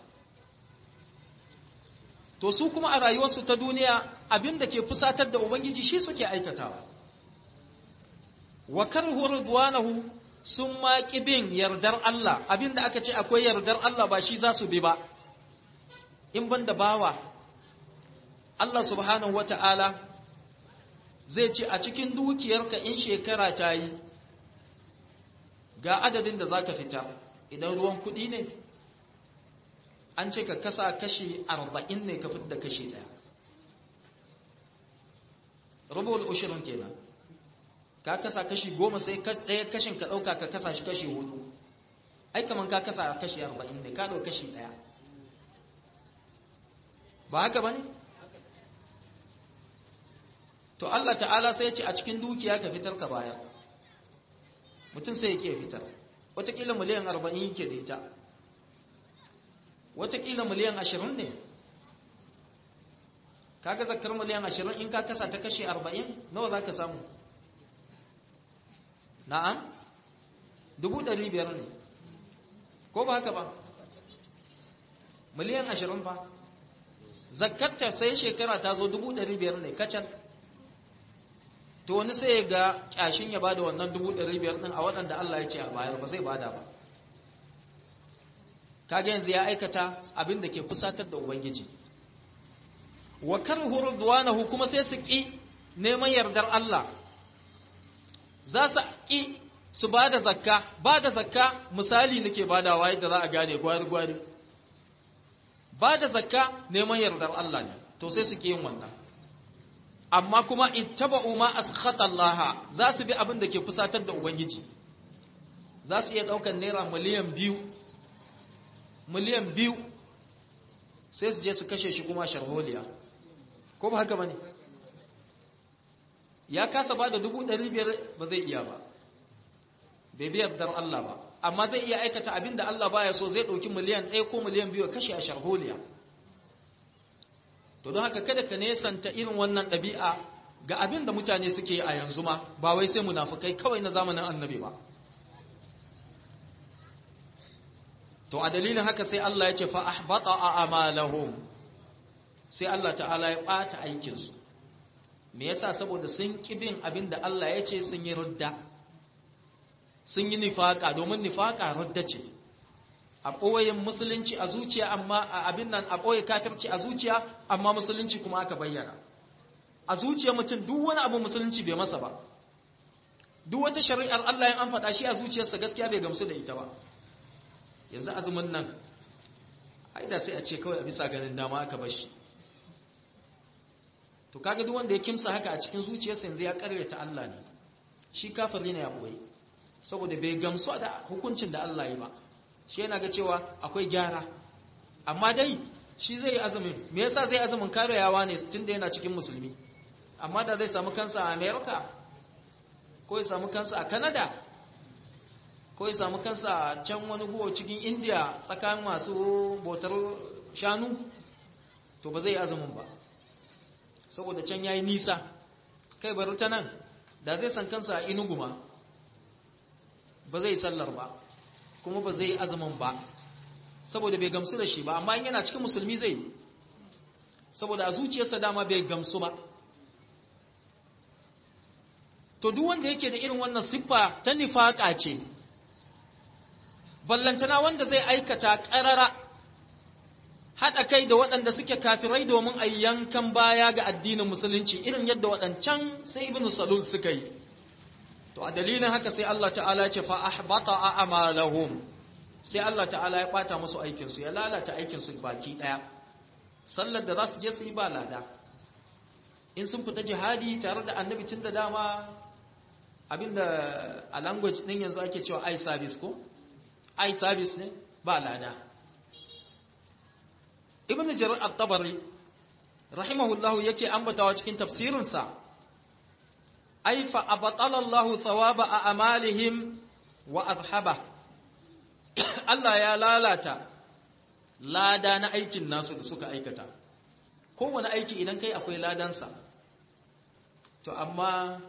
To su kuma a rayuwarsu ta duniya abinda ke fusatar da Ubangiji shi suke aikatawa. Wa karhu ridwanahu, sun maƙi bin yardar Allah, abinda aka ce akwai yardar Allah ba shi za su bi ba, in ban da bawa, Allah subhanahu wa ta'ala zai ce a cikin dukiyarka in shekara ta yi, ga adadin da za ka fita, idan ruwan kuɗi ne, an ce ka kasa kashi arba'in ne ka da kashi ɗaya. Rubul ushirin kenan. Ka kasa kashi goma sai ɗaya kashin ka ɗauka ka kasa shi kashi hudu. Ai kaman ka kasa kashi arba'in ne, ka ɗau kashi ɗaya. Ba haka ba ne? To Allah ta'ala sai ya ce a cikin dukiya ka fitar ka bayar. Mutum sai ya ke fitar. Wataƙila miliyan arba'in yake da ita. Wataƙila miliyan ashirin ne. Kaga zakar miliyan ashirin in ka kasa ta kashi arba'in nawa za ka samu? Na'am? Dubu ɗari biyar ne. Ko ba haka ba? Miliyan ashirin fa. Zakarta sai shekara ta zo dubu ɗari biyar ne kacal. To wani sai ya ga ƙyashin ya bada wannan dubu ɗari biyar ɗin a waɗanda Allah ya ce a bayar ba zai bada ba. Kaga yanzu ya aikata abin da ke fusatar da Ubangiji. Wa karhu ridwanahu kuma sai su ƙi neman yardar Allah. Za su ƙi su ba da zakka, ba da zakka misali nake badawa yadda za a gane gwari-gwari. Ba da zakka neman yardar Allah ne, to sai su ƙi yin wannan. Amma kuma ittaba'u ma askhata Allah, za su bi abin da ke fusatar da Ubangiji. Za su iya ɗaukar naira miliyan biyu, miliyan biyu, sai su je su kashe shi kuma sharholiya. Ko ba haka ba ne? Ya kasa ba da dubu ɗari biyar ba zai iya ba, bai biyar dar Allah ba, amma zai iya aikata abin da Allah baya so zai ɗauki miliyan ɗaya ko miliyan biyu kashe a sharholiya. To don haka kada ka nesanta irin wannan ɗabi'a ga abin da mutane suke a yanzu ma, ba wai sai munafukai kawai na zamanin annabi ba. To a dalilin haka sai Allah ya ce fa ahbata a'malahum, sai Allah ta'ala ya ɓata aikinsu. Me yasa? Saboda sun ƙi bin abin da Allah ya ce sun yi rudda, sun yi nifaka, domin nifaka rudda ce. A ɓoyen musulunci a zuciya, amma a abin nan a ɓoye kafirci a zuciya, amma musulunci kuma aka bayyana. A zuciya mutum duk wani abu musulunci bai masa ba. Duk wata shari'ar Allah ya an faɗa shi a zuciyarsa gaskiya bai gamsu da ita ba. Yanzu azumin nan, ai da sai a ce kawai a bisa ganin dama aka bar shi. To kaga duk wanda ya kimsa haka a cikin zuciyarsa yanzu ya karyata Allah ne. Shi kafiri ne ya boye. Saboda bai gamsu da hukuncin da Allah ya ba. Shi yana ga cewa akwai gyara. Amma dai shi zai yi azumin. Me yasa zai azumin kariyawa ne tunda yana cikin musulmi? Amma da zai samu kansa a America, ko ya samu kansa a Canada, ko ya samu kansa a can wani guwa cikin India tsakanin masu bautar shanu, to ba zai yi azumin ba. Saboda can yayi nisa, kai bari ta nan, da zai san kansa a Enugu ma, ba zai sallar ba, kuma ba zai azumin ba, saboda bai gamsu da shi ba, amma in yana cikin musulmi zai yi, saboda a zuciyarsa dama bai gamsu ba. To duk wanda yake da irin wannan siffa ta nifaka ce, ballantana wanda zai aikata ƙarara, haɗa kai da waɗanda suke kafirai domin a yankan baya ga addinin musulunci irin yadda waɗancan sai ibn Salul suka yi. To a dalilin haka sai Allah ta'ala ce fa ahbata a'malahum, sai Allah ta'ala ya ɓata musu aikinsu, ya lalata aikinsu baki ɗaya. Sallar da za su je su yi ba lada. In sun fita jihadi tare da annabi tun da dama abinda a language ɗin yanzu ake cewa eye service ko? Eye service ne ba lada. Ibn Jarir at-Tabari rahimahullahu yake ambatawa cikin tafsirinsa, ai fa abatala Allahu thawaba a'malihim wa adhaba, Allah ya lalata lada na aikin nasu da suka aikata. Kowane aiki idan kai akwai ladansa, to amma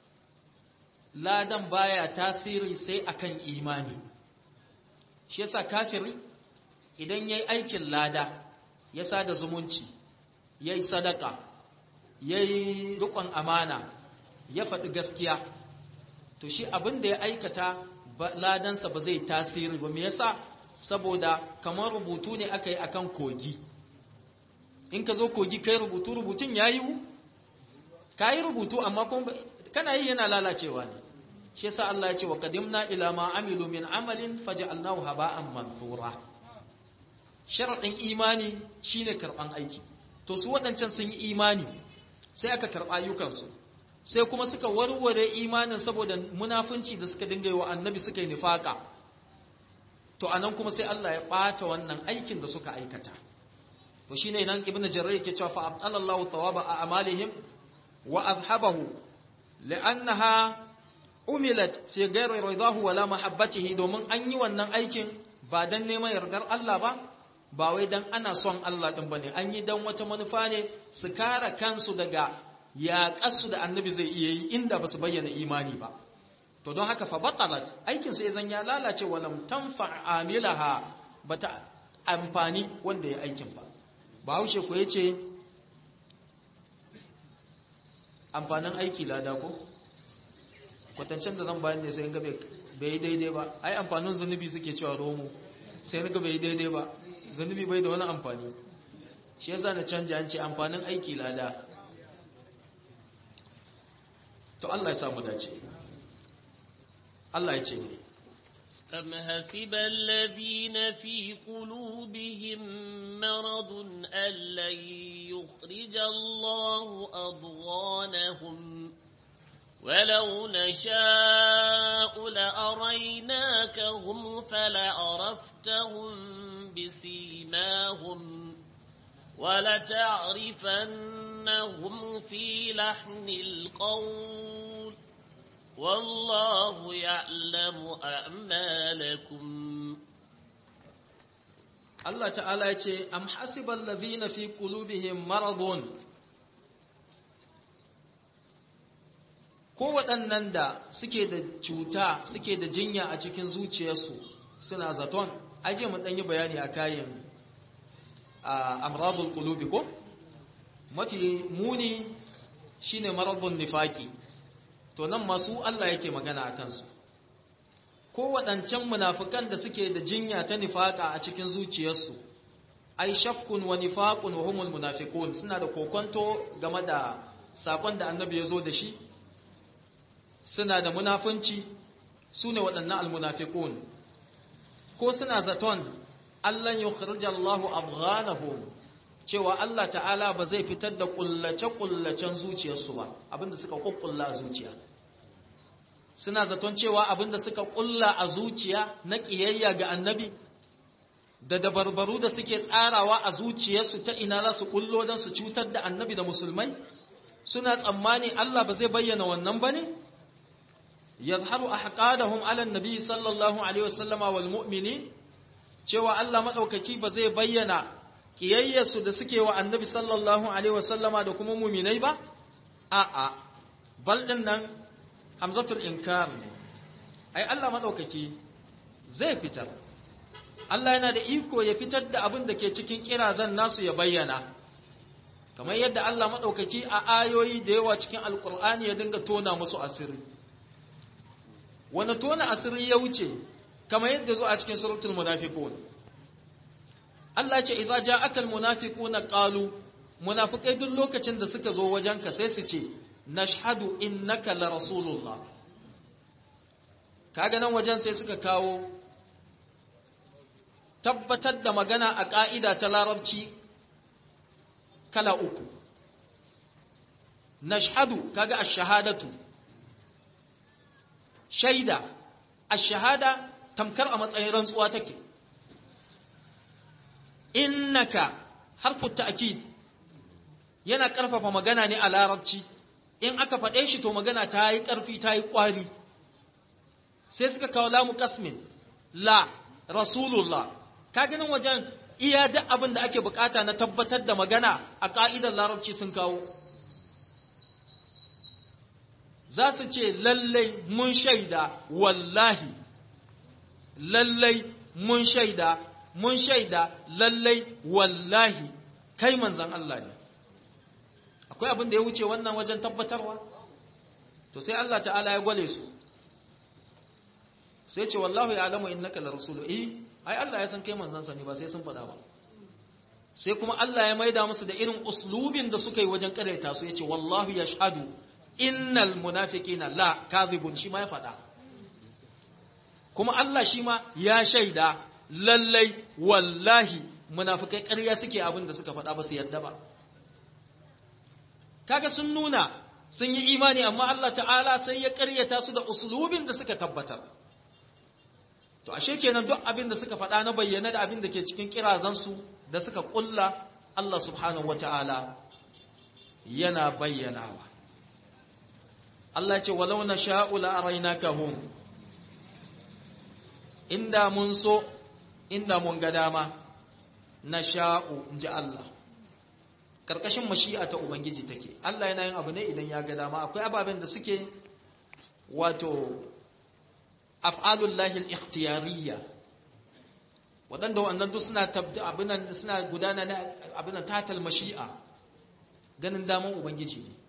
ladan baya tasiri sai akan imani. Shi yasa kafiri idan yayi aikin lada, ya sada zumunci, ya yi sadaka, ya yi riƙon amana, ya faɗi gaskiya, to shi abin da ya aikata ladansa ba zai tasiri ba. Me yasa? Saboda kamar rubutu ne aka yi akan kogi. In ka zo kogi kai rubutu, rubutun ya yi ka yi rubutu amma kuma kana yi yana lalacewa ne. Shi yasa Allah ya ce wa qadimna ila ma amilu min amalin faj'alnahu haba'an mansura. Sharadin imani shine karban aiki. To su waɗancan sun yi imani sai aka karɓa ayyukansu, sai kuma suka warware imanin saboda munafunci da suka dinga yi wa annabi, suka yi nifaka. To anan kuma sai Allah ya ɓata wannan aikin da suka aikata. To shine nan Ibn Jarrir yake cewa fa abdalallahu thawaba a amalihim wa azhabahu li'annaha umilat fi ghairi ridahu wala mahabbatihi, domin an yi wannan aikin ba dan neman yardar Allah ba, ba wai dan ana son Allah din bane, an yi dan wata manufa ne su kare kansu daga yaƙarsu da annabi zai iya yi inda ba su bayyana imani ba. To don haka fa batalat, aikin sai zan ya lalace, walam tanfa amilaha, bata amfani wanda ya aikin ba. Bahaushe ko yace amfanin aiki lada ko? Kwatancin da zan bayan ne sai ga bai daidai ba. Ai amfanin zunubi suke cewa romo, sai ga bai daidai ba. Zunubi bai da wani amfani. Shi yasa na canja an ce amfanin aiki lada. To Allah ya samu dace. Allah ya ce ne. أم حسب الذين في قلوبهم مرض أن لن يخرج الله أضغانهم ولو نشاء لأريناكهم فلعرفتهم بسيماهم ولتعرفنهم في لحن القول والله يعلم أعمالكم. Allah ta'ala ya ce, Am hasiban ladhina fi qulubihim maradun, ko waɗannan da suke da cuta, suke da jinya a cikin zuciyarsu suna zaton, aje mu ɗan yi bayani a kayan amradul qulubi ko? Mafi muni shine maradun nifaqi. To nan masu Allah yake magana a kansu, ko waɗancan munafukan da suke da jinya ta nifaka a cikin zuciyarsu, ai shakkun wa nifaqun wa humul munafiqun, suna da kokonto game da sakon da annabi ya zo da shi, suna da munafunci, su ne waɗannan almunafiqun, ko suna zaton Allah yukhrijallahu abghanahum, cewa Allah ta'ala ba zai fitar da kullace-kullacen zuciyarsu ba, abinda suka kukkulla a zuciya. Suna zaton cewa abinda suka kulla a zuciya na ƙiyayya ga annabi, da dabarbaru da suke tsarawa a zuciyarsu ta ina za su kullo don su cutar da annabi da musulmai, suna tsammani Allah ba zai bayyana wannan ba ne? Yazharu ahqadahum ala nabi sallallahu alaihi wasallama wal mu'mini, cewa Allah madaukaki ba zai bayyana kiyayyarsu da suke wa annabi sallallahu alaihi wasallama da kuma muminai ba? A'a, bal din nan hamzatul inkar ne. Ai Allah madaukaki zai fitar. Allah yana da iko ya fitar da abin da ke cikin kirazan nasu ya bayyana. Kamar yadda Allah madaukaki a ayoyi da yawa cikin Alkur'ani ya dinga tona musu asiri. Wani tona asiri ya wuce, kamar yadda zo a cikin suratul munafiqun. Allah ce idza ja'aka almunafiquna qalu, munafikai duk lokacin da suka zo wajenka sai su ce nashhadu innaka la rasulullah. Kaga nan wajen sai suka kawo tabbatar da magana a ka'ida ta larabci kala uku. Nashhadu kaga ash-shahadatu, shaida, ash-shahada tamkar a matsayin rantsuwa take. Innaka harfu ta'kid yana karfafa magana ne a larabci, in aka faɗe shi to magana ta yi ƙarfi ta yi ƙwari. Sai suka kawo lamu qasmin, la rasulullah. Ka ganin wajen iya duk abin da ake bukata na tabbatar da magana a ka'idar larabci sun kawo. Za su ce lallai mun shaida, wallahi lallai mun shaida, mun shaida lallai wallahi kai manzan Allah ne. Akwai abin da ya wuce wannan wajen tabbatarwa? To sai Allah ta'ala ya gwale su, sai ce wallahu ya'lamu innaka la rasulu eh ai Allah ya san kai manzon sa ne ba sai sun faɗa ba sai kuma Allah ya maida musu da irin uslubin da suka yi wajen karaita su yace wallahu yashhadu innal munafiqina la kadhibun shi ma ya faɗa kuma Allah shi ma ya shaida lallai wallahi munafikai ƙarya suke abin da suka faɗa ba su yarda ba kaga sun nuna sun yi imani amma Allah ta'ala sai ya ƙaryata su da uslubin da suka tabbatar to ashe kenan duk abin da suka faɗa na bayyana da abin da ke cikin kirazansu da suka ƙulla Allah subhanahu wata'ala yana bayyanawa Allah ce walau na sha'u la'arainakahum inda mun so inda mun ga dama na sha'u inji Allah karkashin mashi'a ta ubangiji take Allah yana yin abu ne idan ya ga dama akwai ababen da suke wato af'alul lahil ikhtiyariyya wadanda wannan duk suna tabda abinan suna gudana na abinan tatal mashi'a ganin daman ubangiji ne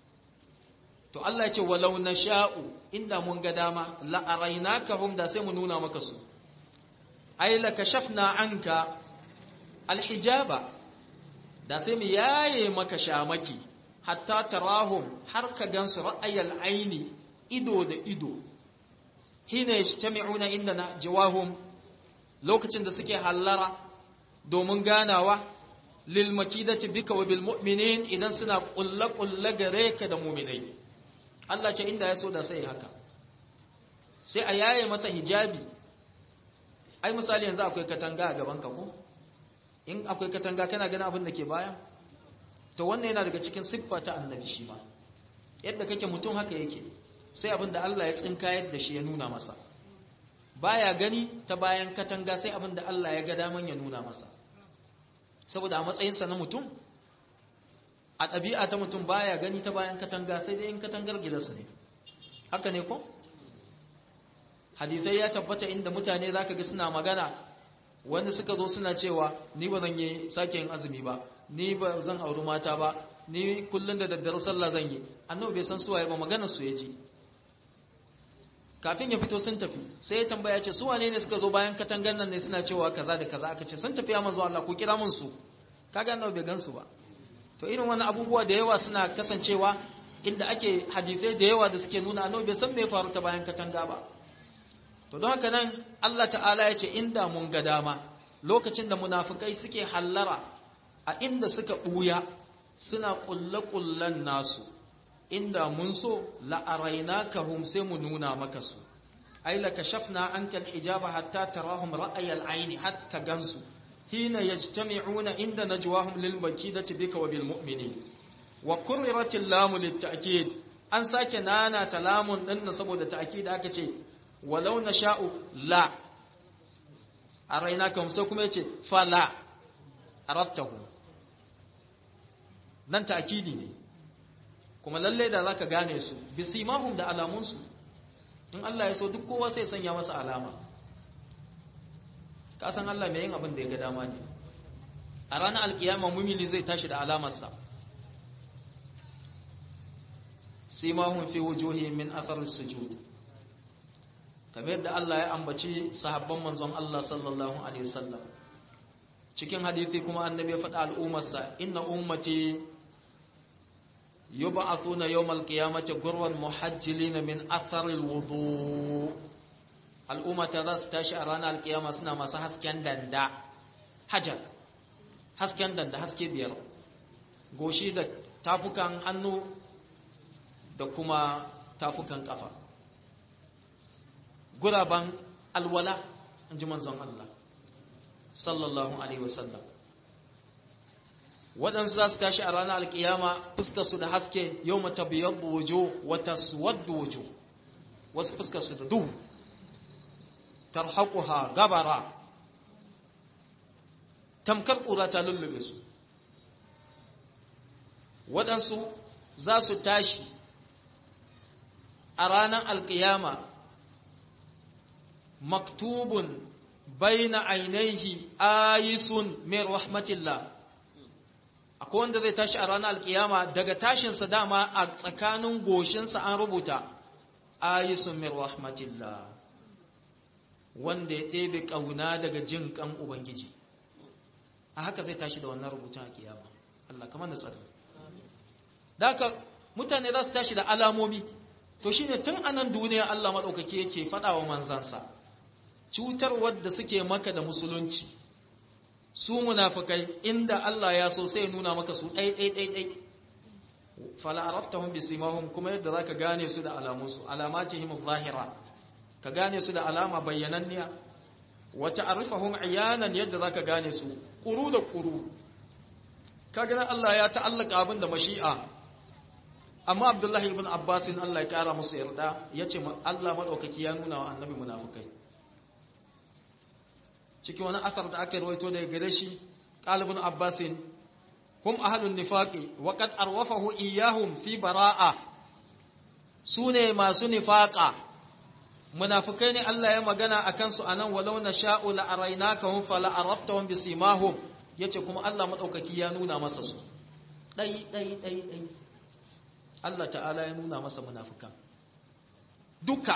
to Allah ya ce walau nasha'u inda mun ga dama la arainakahum da sai mu nuna maka su ay la kashafna anka alhijaba da sai mu yaye maka shamaki hatta tarahum har ka gansu ra'ayal aini ido da ido hina yajtami'una indana jawahum lokacin da suke hallara domin ganawa lil makidati bika wa bil mu'minin idan suna kulla kulla gare ka da mu'minai Allah ce inda ya so da sai haka sai a yaye masa hijabi ai misali yanzu akwai katanga a gaban ka ko in akwai katanga kana ganin abin da ke baya to wannan yana daga cikin siffa ta annabi shi ma yadda kake mutum haka yake sai abin da Allah ya tsinkayar da shi ya nuna masa baya gani ta bayan katanga sai abin da Allah ya ga daman ya nuna masa saboda a matsayinsa na mutum a ɗabi'a ta mutum baya gani ta bayan katanga sai dai in katangar gidansa ne haka ne ko hadisai ya tabbata inda mutane zaka ga suna magana wanda suka zo suna cewa ni ba zan yi sake yin azumi ba ni ba zan auri mata ba ni kullun da daddare sallah zan yi annabi bai san suwaye ba maganar su yaji kafin ya fito sun tafi sai ya tambaya ce su wane ne suka zo bayan katangar nan ne suna cewa kaza da kaza aka ce sun tafi ya manzo Allah ku kira mun su kaga annabi bai gansu ba to irin wannan abubuwa da yawa suna kasancewa inda ake hadisai da yawa da suke nuna annabi bai san me ya faru ta bayan katanga ba to don haka nan Allah ta'ala ya ce inda mun ga dama lokacin da munafikai suke hallara a inda suka buya suna kullakullan nasu inda mun so la'arainakahum sai mu nuna maka su ai la kashafna anka alhijaba hatta tarahum ra'ayal aini hatta gansu hina yajtami'una inda najwahum lil makidati bika wa bil mu'minin wa kurratil lam lit ta'kid an sake nana talamun din saboda ta'kid aka ce walau nasha'u la arainakahum sai kuma yace fala araftahu nan ta'kidi ne kuma lalle da zaka gane su bisimahum da alamun su in Allah ya so duk kowa sai sanya masa alama ka san Allah mai yin abin da ya ga dama ne a ranar alkiyama mumini zai tashi da alamarsa simahum fi wujuhihim min athar as-sujud kamar da Allah ya ambaci sahabban manzon Allah sallallahu alaihi wasallam cikin hadisi kuma annabi ya faɗa al'ummarsa inna ummati yub'athuna yawmal qiyamati gurran muhajjilina min athar al-wudu al'ummata za su tashi a ranar alkiyama suna masu hasken danda hajar hasken danda haske biyar goshi da tafukan hannu da kuma tafukan kafa guraban alwala in ji manzon Allah sallallahu alaihi wasallam waɗansu za su tashi a ranar alkiyama fuskarsu da haske yau mata biyar wujo wata suwaddu wujo wasu fuskarsu da duhu tarhaquha gabara tamkar ƙura ta lullube su waɗansu za su tashi a ranar alkiyama maktubun baina ainihi ayisun min rahmatillah akwai wanda zai tashi a ranar alkiyama daga tashinsa dama a tsakanin goshinsa an rubuta ayisun min rahmatillah wanda ya ɗebe ƙauna daga jin kan ubangiji. A haka zai tashi da wannan rubutun a kiyama. Allah kamar da tsaro. Da haka mutane za su tashi da alamomi. To shine tun anan duniya Allah maɗaukaki yake faɗa wa manzansa cutar wadda suke maka da musulunci. Su munafikai inda Allah ya so sai nuna maka su ɗai ɗai ɗai ɗai. Fala araftahum bisimahum, kuma yadda zaka gane su da alamunsu, alamatihim zahira. Ka gane su da alama bayyananniya. Wa ta'rifahum iyanan, yadda zaka gane su ƙuru da ƙuru. Kaga nan Allah ya ta'allaka abin da mashi'a. Amma Abdullahi ibn Abbas Allah ya kara musu yarda yace Allah madaukaki ya nuna wa annabi munafikai. Cikin wani asar da aka rawaito daga gare shi, qala ibn Abbas hum ahlun nifaqi wa qad arwafahu iyyahum fi bara'a. Sune masu nifaqa. Munafikai ne Allah ya magana akan su anan, walau nasha'u la araynakahum fala araftahum bisimahum. Yace kuma Allah madaukaki ya nuna masa su. Dai dai dai dai. Allah ta'ala ya nuna masa munafikan duka.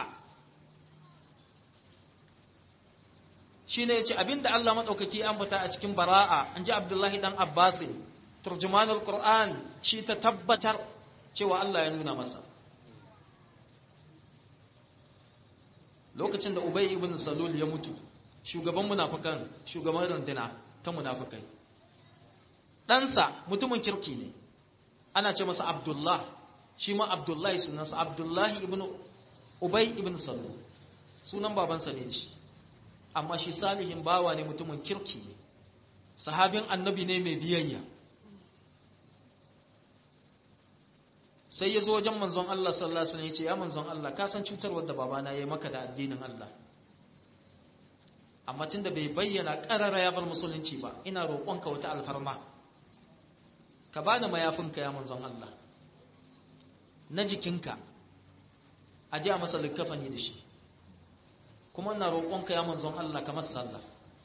Shine yace abinda Allah madaukaki ya ambata a cikin bara'a, anji Abdullahi dan Abbas turjumanul Qur'an, shi ta tabbatar cewa Allah ya nuna masa. Lokacin da Ubay ibn Salul ya mutu, shugaban munafikan, shugaban runduna ta munafikai, ɗansa mutumin kirki ne, ana ce masa Abdullah, shi ma Abdullahi sunansa, Abdullahi ibn Ubay ibn Salul, sunan babansa ne shi, amma shi salihin bawa ne, mutumin kirki ne, sahabin annabi ne mai biyayya. Sai ya zo wajen manzon Allah sallallahu alaihi wasallam ya ce, ya manzon Allah, ka san cutarwar da babana ya yi maka da addinin Allah, amma tunda bai bayyana ƙarara ya bar musulunci ba, ina roƙonka wata alfarma, ka bani mayafinka ya manzon Allah na jikinka, a ji a masa likafani da shi, kuma ina roƙonka ya manzon Allah ka masa sallah.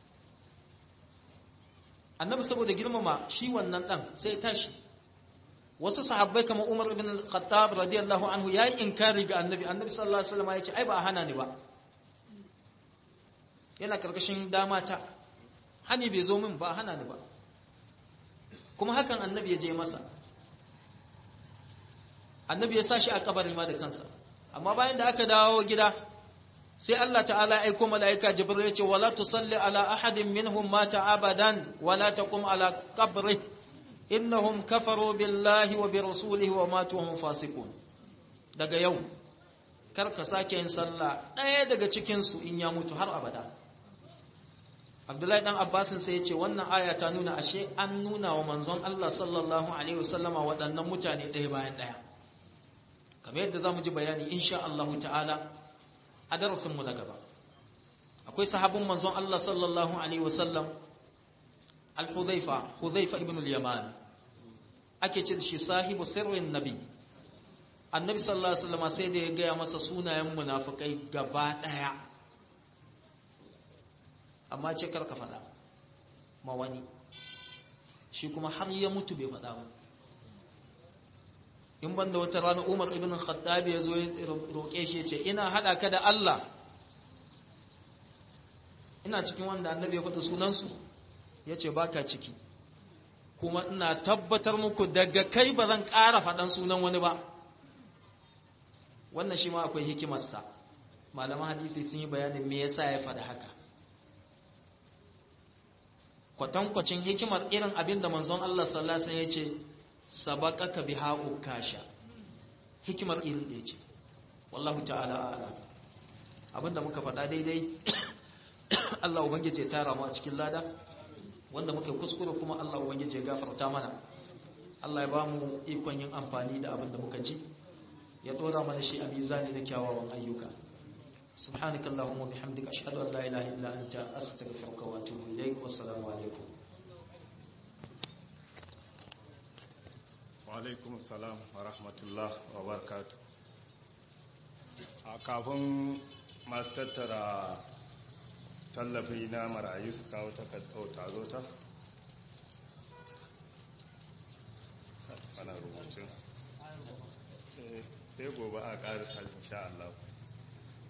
Annabi saboda girmama shi wannan ɗan sai ya tashi. Wasu sahabbai kamar Umar ibn al-Khattab radiyallahu anhu yayi inkari ga Annabi. Annabi sallallahu alaihi wasallam ya ce ai ba a hana ni ba. Yana karkashin dama ta. Hani bai zo min ba a hana ni ba. Kuma hakan Annabi ya je masa. Annabi ya sa shi a kabari ma da kansa. Amma bayan da aka dawo gida sai Allah ta'ala ya aika malaika Jibril ya ce wala tusalli ala ahadin minhum mata abadan wala taqum ala qabrihi innahum kafaru billahi wa bi rasulihi wa matu hum fasiqun. Daga yau kar ka sake yin sallah ɗaya daga cikin su in ya mutu har abada. Abdullahi dan Abbas sai ya ce wannan aya ta nuna ashe an nuna wa manzon Allah sallallahu alaihi wasallama waɗannan mutane ɗaya bayan ɗaya, kamar yadda zamu ji bayani insha Allah ta'ala a darasin mu na gaba. Akwai sahabin manzon Allah sallallahu alaihi wasallam al-Hudhaifa Hudhaifa ibn al-Yaman, ake ce da shi sahibu sirrin nabi. Annabi sallallahu alaihi wasallam sai da ya gaya masa sunayen munafikai gaba daya, amma ce karka faɗa ma wani, shi kuma har ya mutu bai faɗa ba. In banda wata rana Umar ibn Khattab ya zo ya roƙe shi ya ce ina haɗa ka da Allah, ina cikin wanda annabi ya faɗa sunansu, ya ce baka ciki, kuma ina tabbatar muku daga kai ba zan ƙara faɗan sunan wani ba. Wannan shi ma akwai hikimarsa, malaman hadisi sun yi bayanin me yasa ya faɗi haka. Kwatankwacin hikimar irin abin da manzon Allah sallallahu alaihi wasallam ya ce sabaqaka biha ukasha, hikimar irin da ya ce. Wallahu ta'ala a'lam. Abinda muka faɗa daidai Allah ubangiji ya tara mu a cikin lada, wanda muka kuskure kuma Allah ubangiji ya gafarta mana. Allah ya ba mu ikon yin amfani da abin da muka ji, ya dora mana shi a mizani na kyawawan ayyuka. Subhanakallahumma bihamdika ashhadu an la ilaha illa anta astaghfiruka wa atubu ilaik. Wassalamu alaikum. Wa alaikum assalam wa rahmatullah wa barakatuh. A kafin masu tattara tallafi na marayu su kawo tazo ta ana rubutun sai gobe a ƙarisa insha Allah.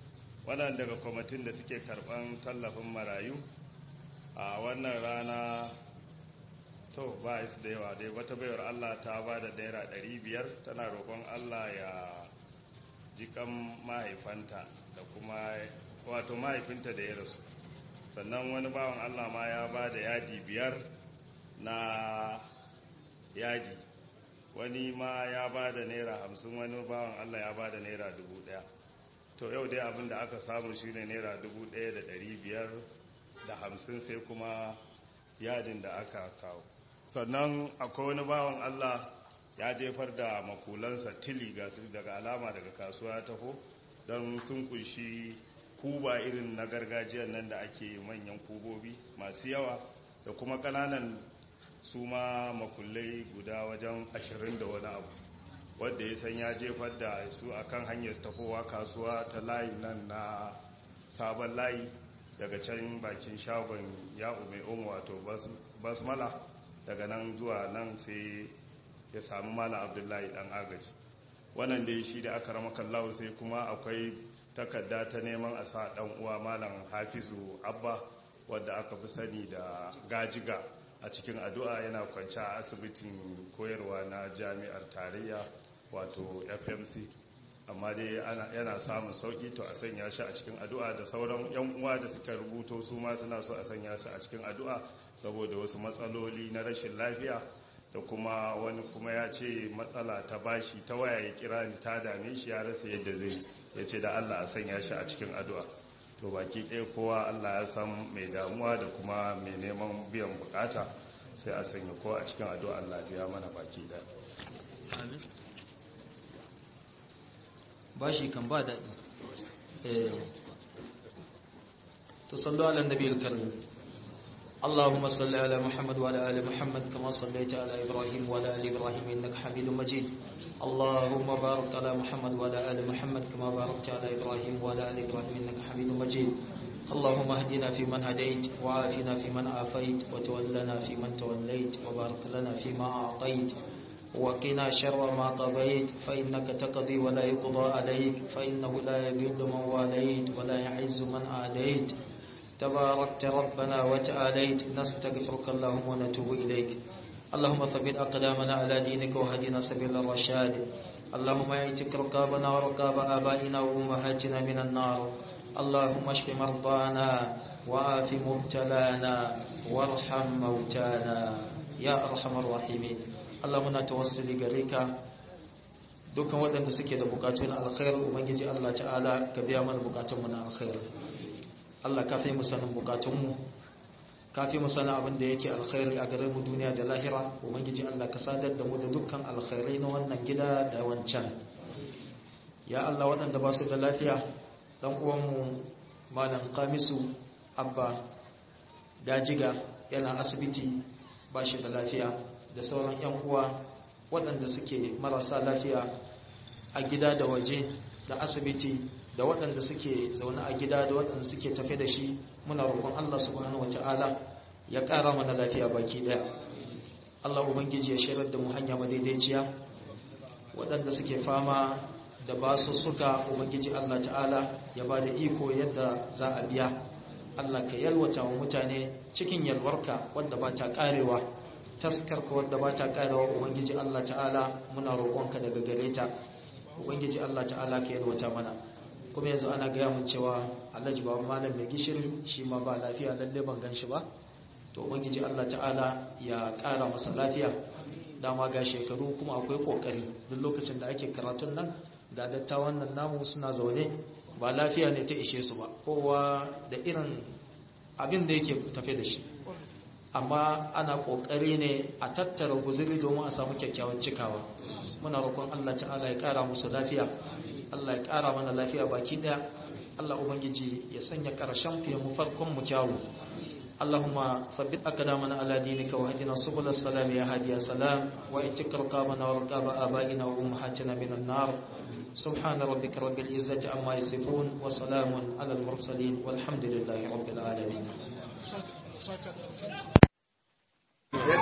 wannan daga kwamitin da suke karban tallafin marayu a wannan rana to ba su da yawa dai wata bayar Allah ta ba da naira ɗari biyar tana roƙon Allah ya jikan mahaifanta da kuma wato mahaifinta da ya rasu. Sannan wani bawan Allah ma ya ba da yadi biyar na yadi, wani ma ya ba da naira hamsin, wani bawan Allah ya ba da naira dubu ɗaya. To yau dai abin da aka samu shi ne naira dubu ɗaya da ɗari biyar da hamsin, sai kuma yadin da aka kawo. Sannan akwai wani bawan Allah ya jefar da makulansa tili ga su daga alama daga kasuwa taho, don sun kunshi kuba irin na gargajiyar nan da ake manyan kubobi masu yawa, da kuma kananan su ma makullai guda wajen ashirin da wani abu, wadda ya san ya jefar da su akan hanyar tafowa kasuwa ta layi nan na sabon layi daga can bakin shagon ya'u mai umu wato basmala, daga nan zuwa nan sai ya samu mala abdullahi dan agaji. Wannan dai shi da aka rama kallawo. Sai kuma akwai takarda ta neman a sa dan uwa malam hafizu abba, wadda aka fi sani da gajiga, a cikin addu'a. Yana kwanci a asibitin koyarwa na jami'ar tarayya wato F M C, amma dai yana samun sauki, to a sanya shi a cikin addu'a. Da sauran yan uwa da suka rubuto su ma suna so a sanya shi a cikin addu'a saboda wasu matsaloli na rashin lafiya, da kuma wani kuma ya ce matsala ta bashi ta waya ya kira ni ta dame shi, ya rasa yadda zai, ya ce da Allah a sanya shi a cikin addu'a. To baki ɗaya kowa Allah ya san mai damuwa da kuma mai neman biyan bukata, sai a sanya kowa a cikin addu'a. Allah biya mana baki ɗaya. Amin. Bashi kan ba daɗi. To sallu ala nabiyil karim. اللهم صل على محمد وعلى آل محمد كما صليت على إبراهيم وعلى آل إبراهيم إنك حميد مجيد. اللهم بارك على محمد وعلى آل محمد كما باركت على إبراهيم وعلى آل إبراهيم إنك حميد مجيد. اللهم اهدنا فيمن هديت، وعافنا فيمن عافيت، وتولنا فيمن توليت، وبارك لنا فيما أعطيت، وقنا شر ما قضيت، فإنك تقضي ولا يقضى عليك، فإنه لا يذل من واليت ولا يعز من عاديت، تباركت ربنا وتعاليت. نستغفرك اللهم ونتوب إليك. اللهم ثبت أقدامنا على دينك وهدنا سبيل الرشاد. اللهم اعتق رقابنا ورقاب آبائنا وأمهاتنا من النار. اللهم اشف مرضانا وعاف مبتلانا وارحم موتانا يا أرحم الراحمين. اللهم نتوسل إليك dukkan waɗanda suke da bukatu na alkhair, ubangiji Allah ta'ala ka biya mana bukatunmu na alkhair. Allah ka fi mu sanin bukatunmu, ka fi mu sanin abin da yake alkhairi a gare mu duniya da lahira. Ubangiji Allah ka sadar da mu da dukkan alkhairai na wannan gida da wancan. Ya Allah, waɗanda ba su da lafiya, dan uwanmu malam Kamisu Abba Dajiga yana asibiti ba shi da lafiya, da sauran yan uwa waɗanda suke marasa lafiya a gida da waje da asibiti, da waɗanda suke zaune a gida da waɗanda suke tafe da shi, muna roƙon Allah subhanahu wata'ala ya ƙara mana lafiya baki ɗaya. Allah ubangiji ya shirar da mu hanya madaidaiciya. Waɗanda suke fama da basu suka, ubangiji Allah ta'ala ya ba da iko yadda za a biya. Allah ka yalwata wa mutane cikin yalwarka wadda ba ta ƙarewa, taskarka wadda ba ta ƙarewa. Ubangiji Allah ta'ala muna roƙonka daga gare ta. Ubangiji Allah ta'ala ka yalwata mana. Kuma yanzu ana gaya mun cewa Alhaji Baba Malam mai gishiri shi ma ba lafiya, lalle ban gan shi ba. To ubangiji Allah ta'ala ya ƙara masa lafiya. Dama ga shekaru kuma akwai kokari. Duk lokacin da ake karatun nan ga dattawan nan namu suna zaune, ba lafiya ne ta ishe su ba, kowa da irin abin da yake tafe da shi. Amma ana kokari ne a tattara guzuri domin a samu kyakkyawan cikawa. Muna roƙon Allah ta'ala ya ƙara musu lafiya. Allah ya ƙara mana lafiya baki ɗaya. Allah ubangiji ya sanya ƙarshen fiye mu farkon mu kyawu. Allahumma thabbit aqdamana ala dinika wa hadina subul salam ya hadiya salam, wa itik raqabana wa raqaba abaina wa ummahatina minan nar. Subhana rabbika rabbil izzati amma yasifun, wa salamun ala al mursalin, walhamdulillahi rabbil alamin.